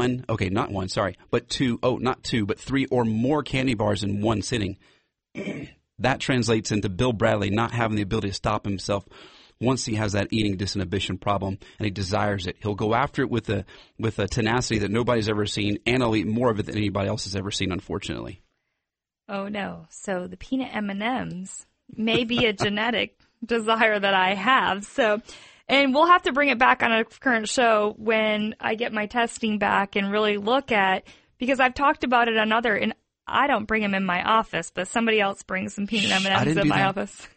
but 3 or more candy bars in one sitting. That translates into Bill Bradley not having the ability to stop himself once he has that eating disinhibition problem and he desires it. He'll go after it with a tenacity that nobody's ever seen, and he'll eat more of it than anybody else has ever seen, unfortunately. Oh, no. So the peanut M&Ms may be a genetic desire that I have. And we'll have to bring it back on a current show when I get my testing back and really look at, because I've talked about it on and I don't bring them in my office, but somebody else brings some peanut M&Ms in my office.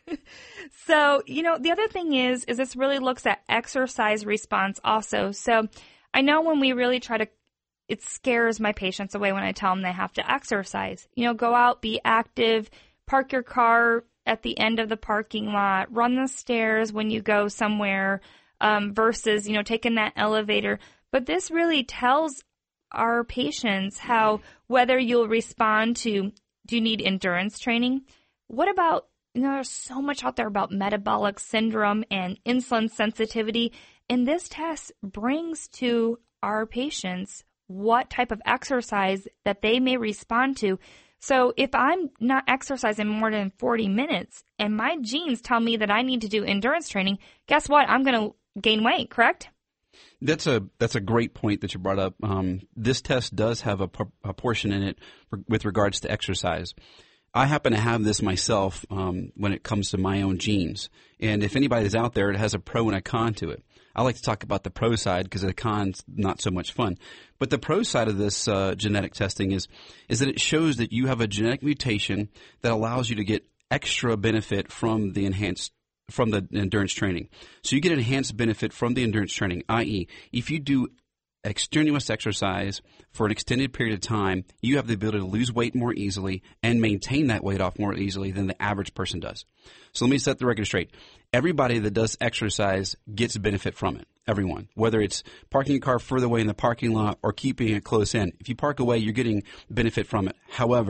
So, the other thing is this really looks at exercise response also. So I know when we really it scares my patients away when I tell them they have to exercise. Go out, be active, park your car at the end of the parking lot, run the stairs when you go somewhere, versus, taking that elevator. But this really tells our patients how, whether you'll respond to, do you need endurance training? What about, there's so much out there about metabolic syndrome and insulin sensitivity. And this test brings to our patients what type of exercise that they may respond to. So if I'm not exercising more than 40 minutes and my genes tell me that I need to do endurance training, guess what? I'm going to gain weight, correct? That's a great point that you brought up. This test does have a portion in it with regards to exercise. I happen to have this myself when it comes to my own genes. And if anybody's out there, it has a pro and a con to it. I like to talk about the pro side because the con's not so much fun. But the pro side of this genetic testing is that it shows that you have a genetic mutation that allows you to get extra benefit from the endurance training. So you get enhanced benefit from the endurance training, i.e., if you do extenuous exercise for an extended period of time, you have the ability to lose weight more easily and maintain that weight off more easily than the average person does. So let me set the record straight. Everybody that does exercise gets benefit from it. Everyone. Whether it's parking your car further away in the parking lot or keeping it close in. If you park away, you're getting benefit from it. However,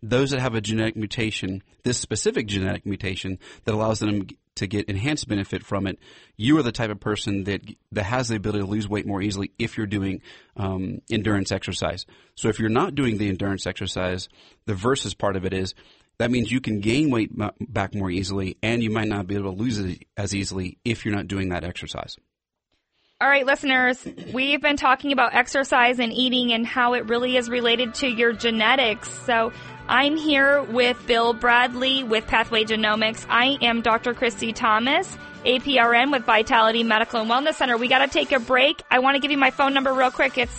those that have a genetic mutation, this specific genetic mutation that allows them to get enhanced benefit from it, you are the type of person that has the ability to lose weight more easily if you're doing endurance exercise. So if you're not doing the endurance exercise, the versus part of it is that means you can gain weight back more easily, and you might not be able to lose it as easily if you're not doing that exercise. All right, listeners, we've been talking about exercise and eating and how it really is related to your genetics. So I'm here with Bill Bradley with Pathway Genomics. I am Dr. Christy Thomas, APRN with Vitality Medical and Wellness Center. We got to take a break. I want to give you my phone number real quick. It's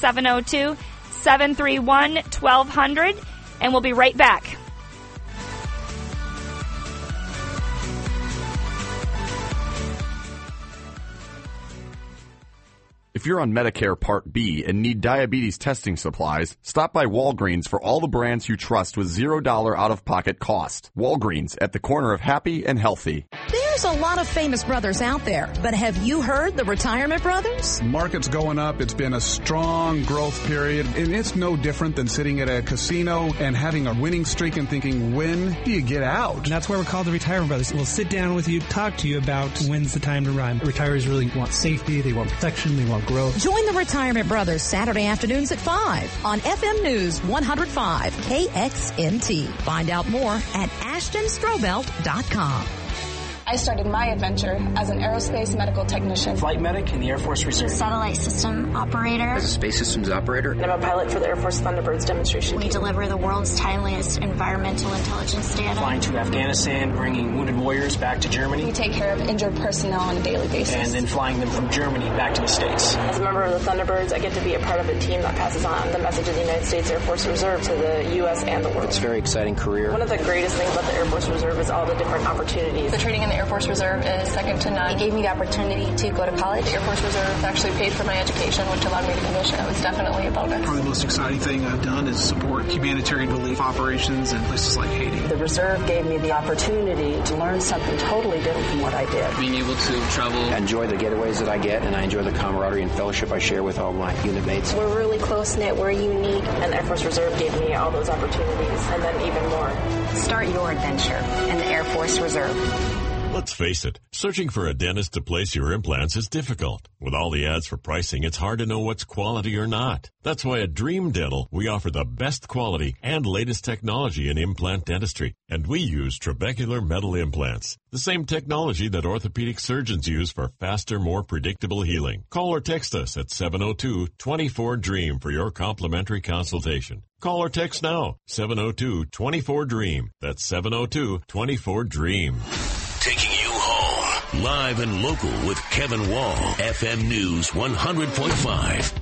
702-731-1200, and we'll be right back. If you're on Medicare Part B and need diabetes testing supplies, stop by Walgreens for all the brands you trust with $0 out-of-pocket cost. Walgreens, at the corner of happy and healthy. There's a lot of famous brothers out there, but have you heard the Retirement Brothers? Market's going up. It's been a strong growth period, and it's no different than sitting at a casino and having a winning streak and thinking, when do you get out? And that's why we're called the Retirement Brothers. We'll sit down with you, talk to you about when's the time to run. Retirees really want safety, they want protection, they want growth. Join the Retirement Brothers Saturday afternoons at 5 on FM News 105 KXNT. Find out more at AshtonStrobelt.com. I started my adventure as an aerospace medical technician. Flight medic in the Air Force Reserve. Satellite system operator. As a space systems operator. And I'm a pilot for the Air Force Thunderbirds demonstration. We deliver the world's timeliest environmental intelligence data. Flying to Afghanistan, bringing wounded warriors back to Germany. We take care of injured personnel on a daily basis. And then flying them from Germany back to the States. As a member of the Thunderbirds, I get to be a part of a team that passes on the message of the United States Air Force Reserve to the U.S. and the world. It's a very exciting career. One of the greatest things about the Air Force Reserve is all the different opportunities. The training in the Air Force Reserve is second to none. It gave me the opportunity to go to college. The Air Force Reserve actually paid for my education, which allowed me to commission. It was definitely a bonus. Probably the most exciting thing I've done is support humanitarian relief operations in places like Haiti. The Reserve gave me the opportunity to learn something totally different from what I did. Being able to travel. I enjoy the getaways that I get, and I enjoy the camaraderie and fellowship I share with all my unit mates. We're really close-knit. We're unique. And the Air Force Reserve gave me all those opportunities, and then even more. Start your adventure in the Air Force Reserve. Let's face it, searching for a dentist to place your implants is difficult. With all the ads for pricing, it's hard to know what's quality or not. That's why at Dream Dental, we offer the best quality and latest technology in implant dentistry. And we use trabecular metal implants, the same technology that orthopedic surgeons use for faster, more predictable healing. Call or text us at 702-24-DREAM for your complimentary consultation. Call or text now, 702-24-DREAM. That's 702-24-DREAM. Taking you home. Live and local with Kevin Wall. FM News 100.5.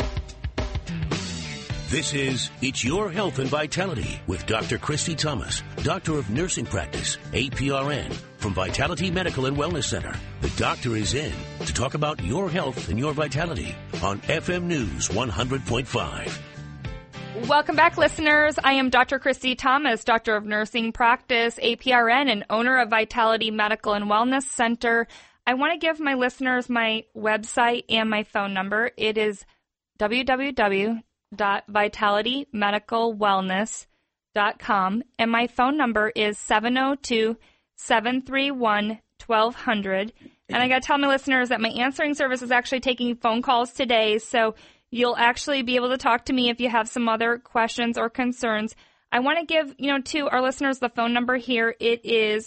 This is It's Your Health and Vitality with Dr. Christy Thomas, Doctor of Nursing Practice, APRN, from Vitality Medical and Wellness Center. The doctor is in to talk about your health and your vitality on FM News 100.5. Welcome back, listeners. I am Dr. Christy Thomas, Doctor of Nursing Practice, APRN, and owner of Vitality Medical and Wellness Center. I want to give my listeners my website and my phone number. It is www.vitalitymedicalwellness.com, and my phone number is 702-731-1200. And I got to tell my listeners that my answering service is actually taking phone calls today, so you'll actually be able to talk to me if you have some other questions or concerns. I want to give, to our listeners the phone number here. It is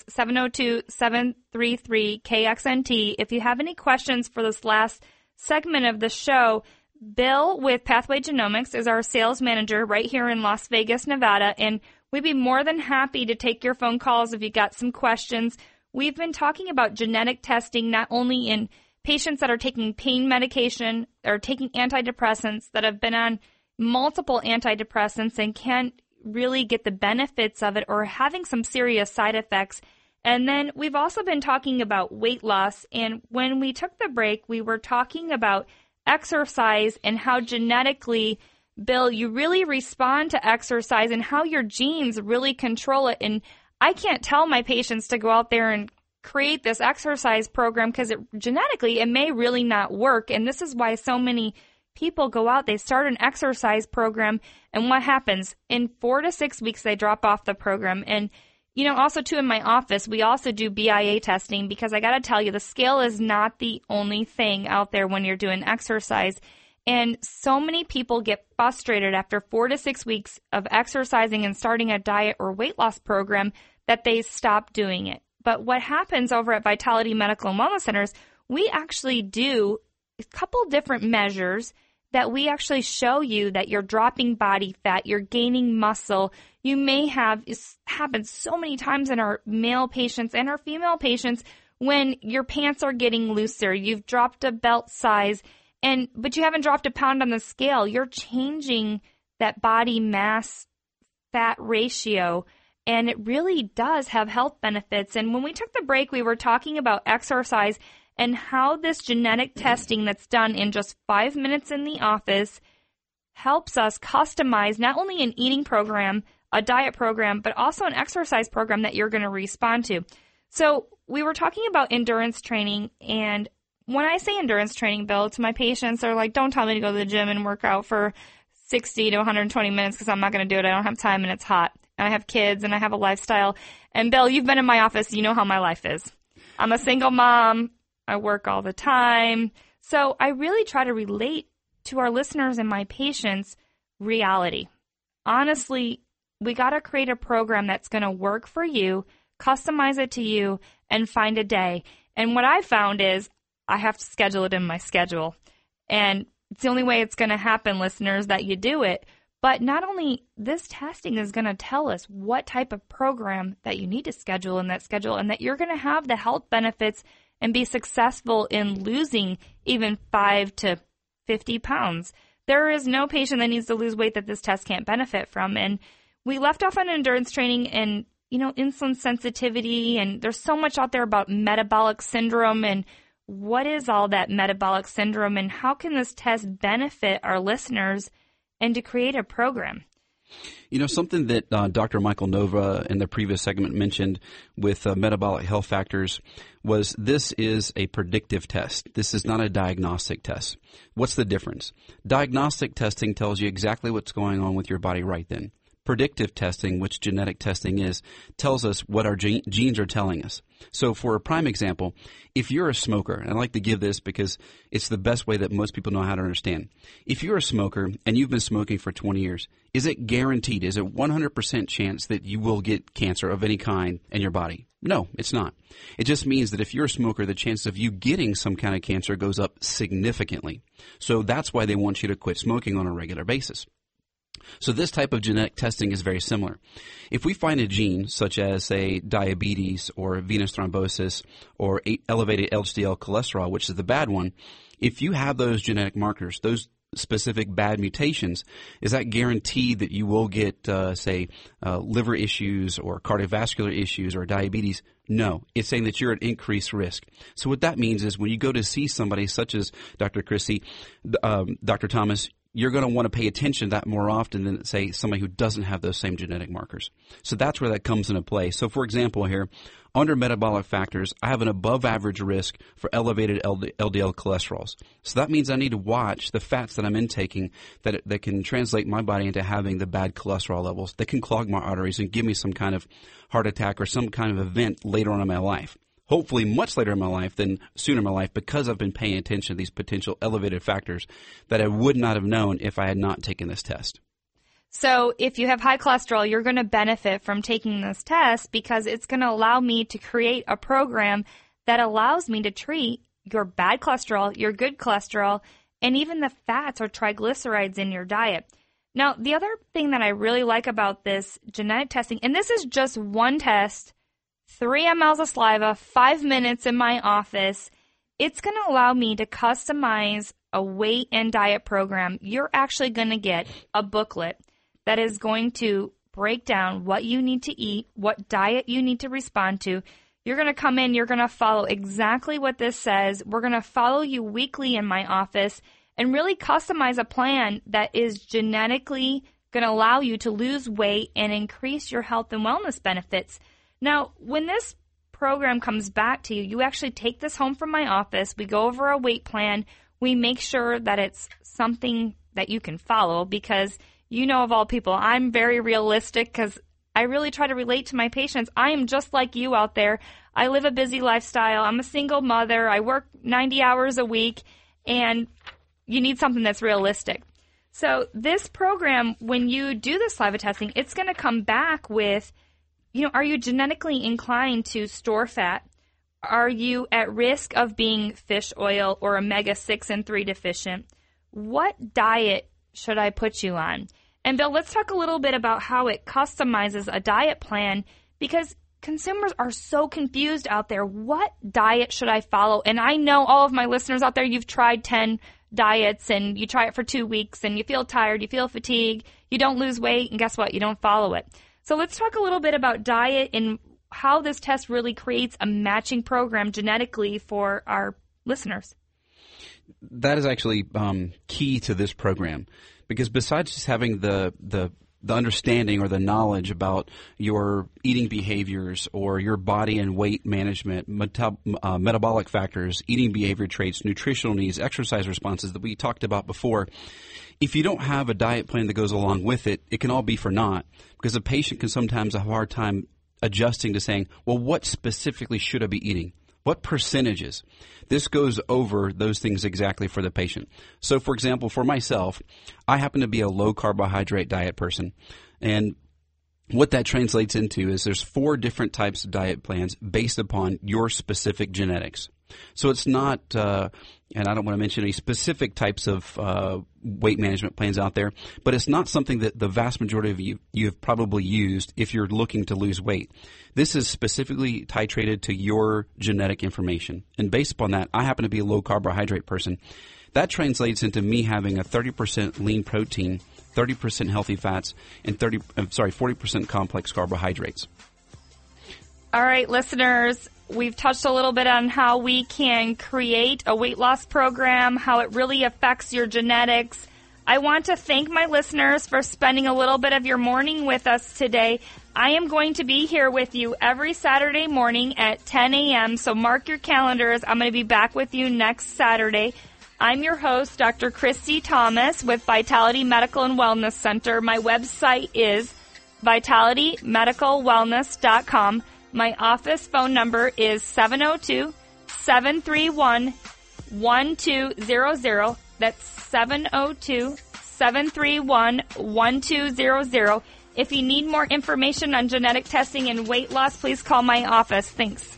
702-733-KXNT. If you have any questions for this last segment of the show, Bill with Pathway Genomics is our sales manager right here in Las Vegas, Nevada, and we'd be more than happy to take your phone calls if you got some questions. We've been talking about genetic testing not only in patients that are taking pain medication or taking antidepressants that have been on multiple antidepressants and can't really get the benefits of it or having some serious side effects. And then we've also been talking about weight loss. And when we took the break, we were talking about exercise and how genetically, Bill, you really respond to exercise and how your genes really control it. And I can't tell my patients to go out there and create this exercise program because genetically it may really not work. And this is why so many people go out, they start an exercise program, and what happens? In 4 to 6 weeks, they drop off the program. And, also too, in my office, we also do BIA testing, because I got to tell you, the scale is not the only thing out there when you're doing exercise. And so many people get frustrated after 4 to 6 weeks of exercising and starting a diet or weight loss program that they stop doing it. But what happens over at Vitality Medical and Wellness Centers, we actually do a couple different measures that we actually show you that you're dropping body fat, you're gaining muscle. You may have, it's happened so many times in our male patients and our female patients, when your pants are getting looser, you've dropped a belt size, but you haven't dropped a pound on the scale. You're changing that body mass fat ratio, and it really does have health benefits. And when we took the break, we were talking about exercise and how this genetic testing that's done in just 5 minutes in the office helps us customize not only an eating program, a diet program, but also an exercise program that you're going to respond to. So we were talking about endurance training, and when I say endurance training, Bill, to my patients, they're like, don't tell me to go to the gym and work out for 60 to 120 minutes because I'm not going to do it. I don't have time and it's hot. And I have kids and I have a lifestyle. And Bill, you've been in my office. You know how my life is. I'm a single mom. I work all the time. So I really try to relate to our listeners and my patients reality. Honestly, we got to create a program that's going to work for you, customize it to you, and find a day. And what I found is I have to schedule it in my schedule. And it's the only way it's going to happen, listeners, that you do it. But not only this testing is going to tell us what type of program that you need to schedule in that schedule, and that you're going to have the health benefits and be successful in losing even 5 to 50 pounds. There is no patient that needs to lose weight that this test can't benefit from. And we left off on endurance training and, insulin sensitivity, and there's so much out there about metabolic syndrome and what is all that metabolic syndrome, and how can this test benefit our listeners and to create a program? Something that Dr. Michael Nova in the previous segment mentioned with metabolic health factors was this is a predictive test. This is not a diagnostic test. What's the difference? Diagnostic testing tells you exactly what's going on with your body right then. Predictive testing, which genetic testing is, tells us what our genes are telling us. So for a prime example, if you're a smoker, and I like to give this because it's the best way that most people know how to understand. If you're a smoker and you've been smoking for 20 years, is it guaranteed? Is it 100% chance that you will get cancer of any kind in your body? No, it's not. It just means that if you're a smoker, the chance of you getting some kind of cancer goes up significantly. So that's why they want you to quit smoking on a regular basis. So this type of genetic testing is very similar. If we find a gene such as, say, diabetes or venous thrombosis or elevated LDL cholesterol, which is the bad one, if you have those genetic markers, those specific bad mutations, is that guaranteed that you will get, liver issues or cardiovascular issues or diabetes? No. It's saying that you're at increased risk. So what that means is when you go to see somebody such as Dr. Christy, Dr. Thomas, you're going to want to pay attention to that more often than, say, somebody who doesn't have those same genetic markers. So that's where that comes into play. So, for example, here, under metabolic factors, I have an above-average risk for elevated LDL cholesterols. So that means I need to watch the fats that I'm intaking that can translate my body into having the bad cholesterol levels that can clog my arteries and give me some kind of heart attack or some kind of event later on in my life. Hopefully much later in my life than sooner in my life, because I've been paying attention to these potential elevated factors that I would not have known if I had not taken this test. So if you have high cholesterol, you're going to benefit from taking this test because it's going to allow me to create a program that allows me to treat your bad cholesterol, your good cholesterol, and even the fats or triglycerides in your diet. Now, the other thing that I really like about this genetic testing, and this is just one test, 3 mLs of saliva, 5 minutes in my office. It's going to allow me to customize a weight and diet program. You're actually going to get a booklet that is going to break down what you need to eat, what diet you need to respond to. You're going to come in, you're going to follow exactly what this says. We're going to follow you weekly in my office and really customize a plan that is genetically going to allow you to lose weight and increase your health and wellness benefits. Now, when this program comes back to you, you actually take this home from my office. We go over a weight plan. we make sure that it's something that you can follow because, of all people, I'm very realistic because I really try to relate to my patients. I am just like you out there. I live a busy lifestyle. I'm a single mother. I work 90 hours a week, and you need something that's realistic. So this program, when you do the saliva testing, it's going to come back with, are you genetically inclined to store fat? Are you at risk of being fish oil or omega-6 and 3 deficient? What diet should I put you on? And Bill, let's talk a little bit about how it customizes a diet plan because consumers are so confused out there. What diet should I follow? And I know all of my listeners out there, you've tried 10 diets and you try it for 2 weeks and you feel tired, you feel fatigued, you don't lose weight, and guess what? You don't follow it. So let's talk a little bit about diet and how this test really creates a matching program genetically for our listeners. That is actually key to this program because besides just having the understanding or the knowledge about your eating behaviors or your body and weight management, metabolic factors, eating behavior traits, nutritional needs, exercise responses that we talked about before, if you don't have a diet plan that goes along with it, it can all be for naught because a patient can sometimes have a hard time adjusting to saying, well, what specifically should I be eating? What percentages? This goes over those things exactly for the patient. So, for example, for myself, I happen to be a low-carbohydrate diet person. And what that translates into is there's 4 different types of diet plans based upon your specific genetics. So it's not, and I don't want to mention any specific types of weight management plans out there, but it's not something that the vast majority of you have probably used if you're looking to lose weight. This is specifically titrated to your genetic information. And based upon that, I happen to be a low carbohydrate person. That translates into me having a 30% lean protein, 30% healthy fats, and 40% complex carbohydrates. All right, listeners, we've touched a little bit on how we can create a weight loss program, how it really affects your genetics. I want to thank my listeners for spending a little bit of your morning with us today. I am going to be here with you every Saturday morning at 10 a.m., so mark your calendars. I'm going to be back with you next Saturday. I'm your host, Dr. Christy Thomas with Vitality Medical and Wellness Center. My website is vitalitymedicalwellness.com. My office phone number is 702-731-1200. That's 702-731-1200. If you need more information on genetic testing and weight loss, please call my office. Thanks.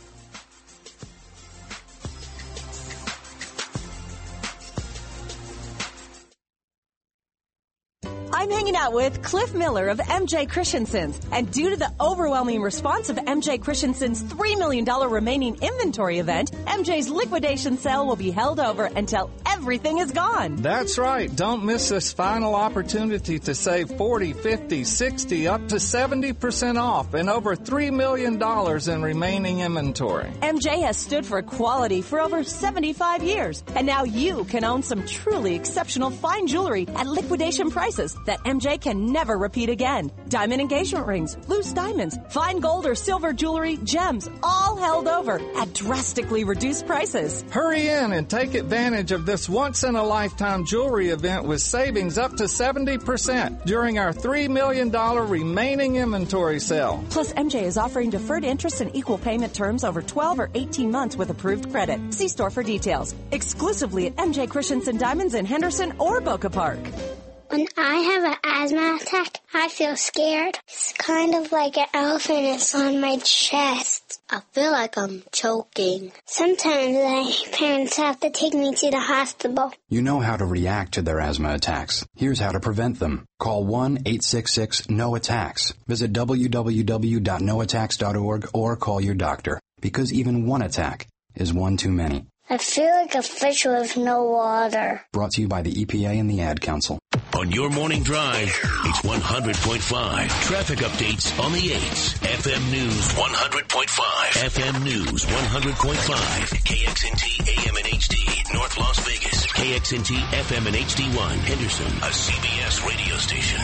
I'm hanging out with Cliff Miller of MJ Christensen's, and due to the overwhelming response of MJ Christensen's $3 million remaining inventory event, MJ's liquidation sale will be held over until everything is gone. That's right. Don't miss this final opportunity to save 40, 50, 60, up to 70% off and over $3 million in remaining inventory. MJ has stood for quality for over 75 years, and now you can own some truly exceptional fine jewelry at liquidation prices that MJ can never repeat again. Diamond engagement rings, loose diamonds, fine gold or silver jewelry, gems, all held over at drastically reduced prices. Hurry in and take advantage of this once-in-a-lifetime jewelry event with savings up to 70% during our $3 million remaining inventory sale. Plus, MJ is offering deferred interest and equal payment terms over 12 or 18 months with approved credit. See store for details. Exclusively at MJ Christensen Diamonds in Henderson or Boca Park. When I have an asthma attack, I feel scared. It's kind of like an elephant is on my chest. I feel like I'm choking. Sometimes my parents have to take me to the hospital. You know how to react to their asthma attacks. Here's how to prevent them. Call 1-866-NO-ATTACKS. Visit www.noattacks.org or call your doctor, because even one attack is one too many. I feel like a fish with no water. Brought to you by the EPA and the Ad Council. On your morning drive, it's 100.5. Traffic updates on the 8s. FM News 100.5. FM News 100.5. KXNT AM and HD, North Las Vegas. KXNT FM and HD1, Henderson, a CBS radio station.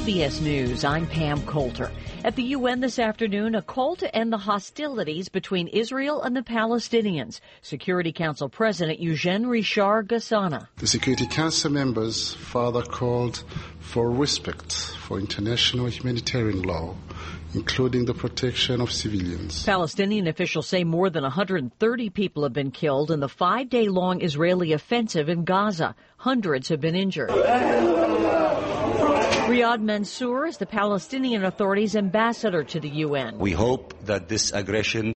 CBS News, I'm Pam Coulter. At the UN this afternoon, a call to end the hostilities between Israel and the Palestinians. Security Council President Eugene Richard Gassana. The Security Council members further called for respect for international humanitarian law, including the protection of civilians. Palestinian officials say more than 130 people have been killed in the 5-day-long Israeli offensive in Gaza. Hundreds have been injured. Riyad Mansour is the Palestinian Authority's ambassador to the UN. We hope that this aggression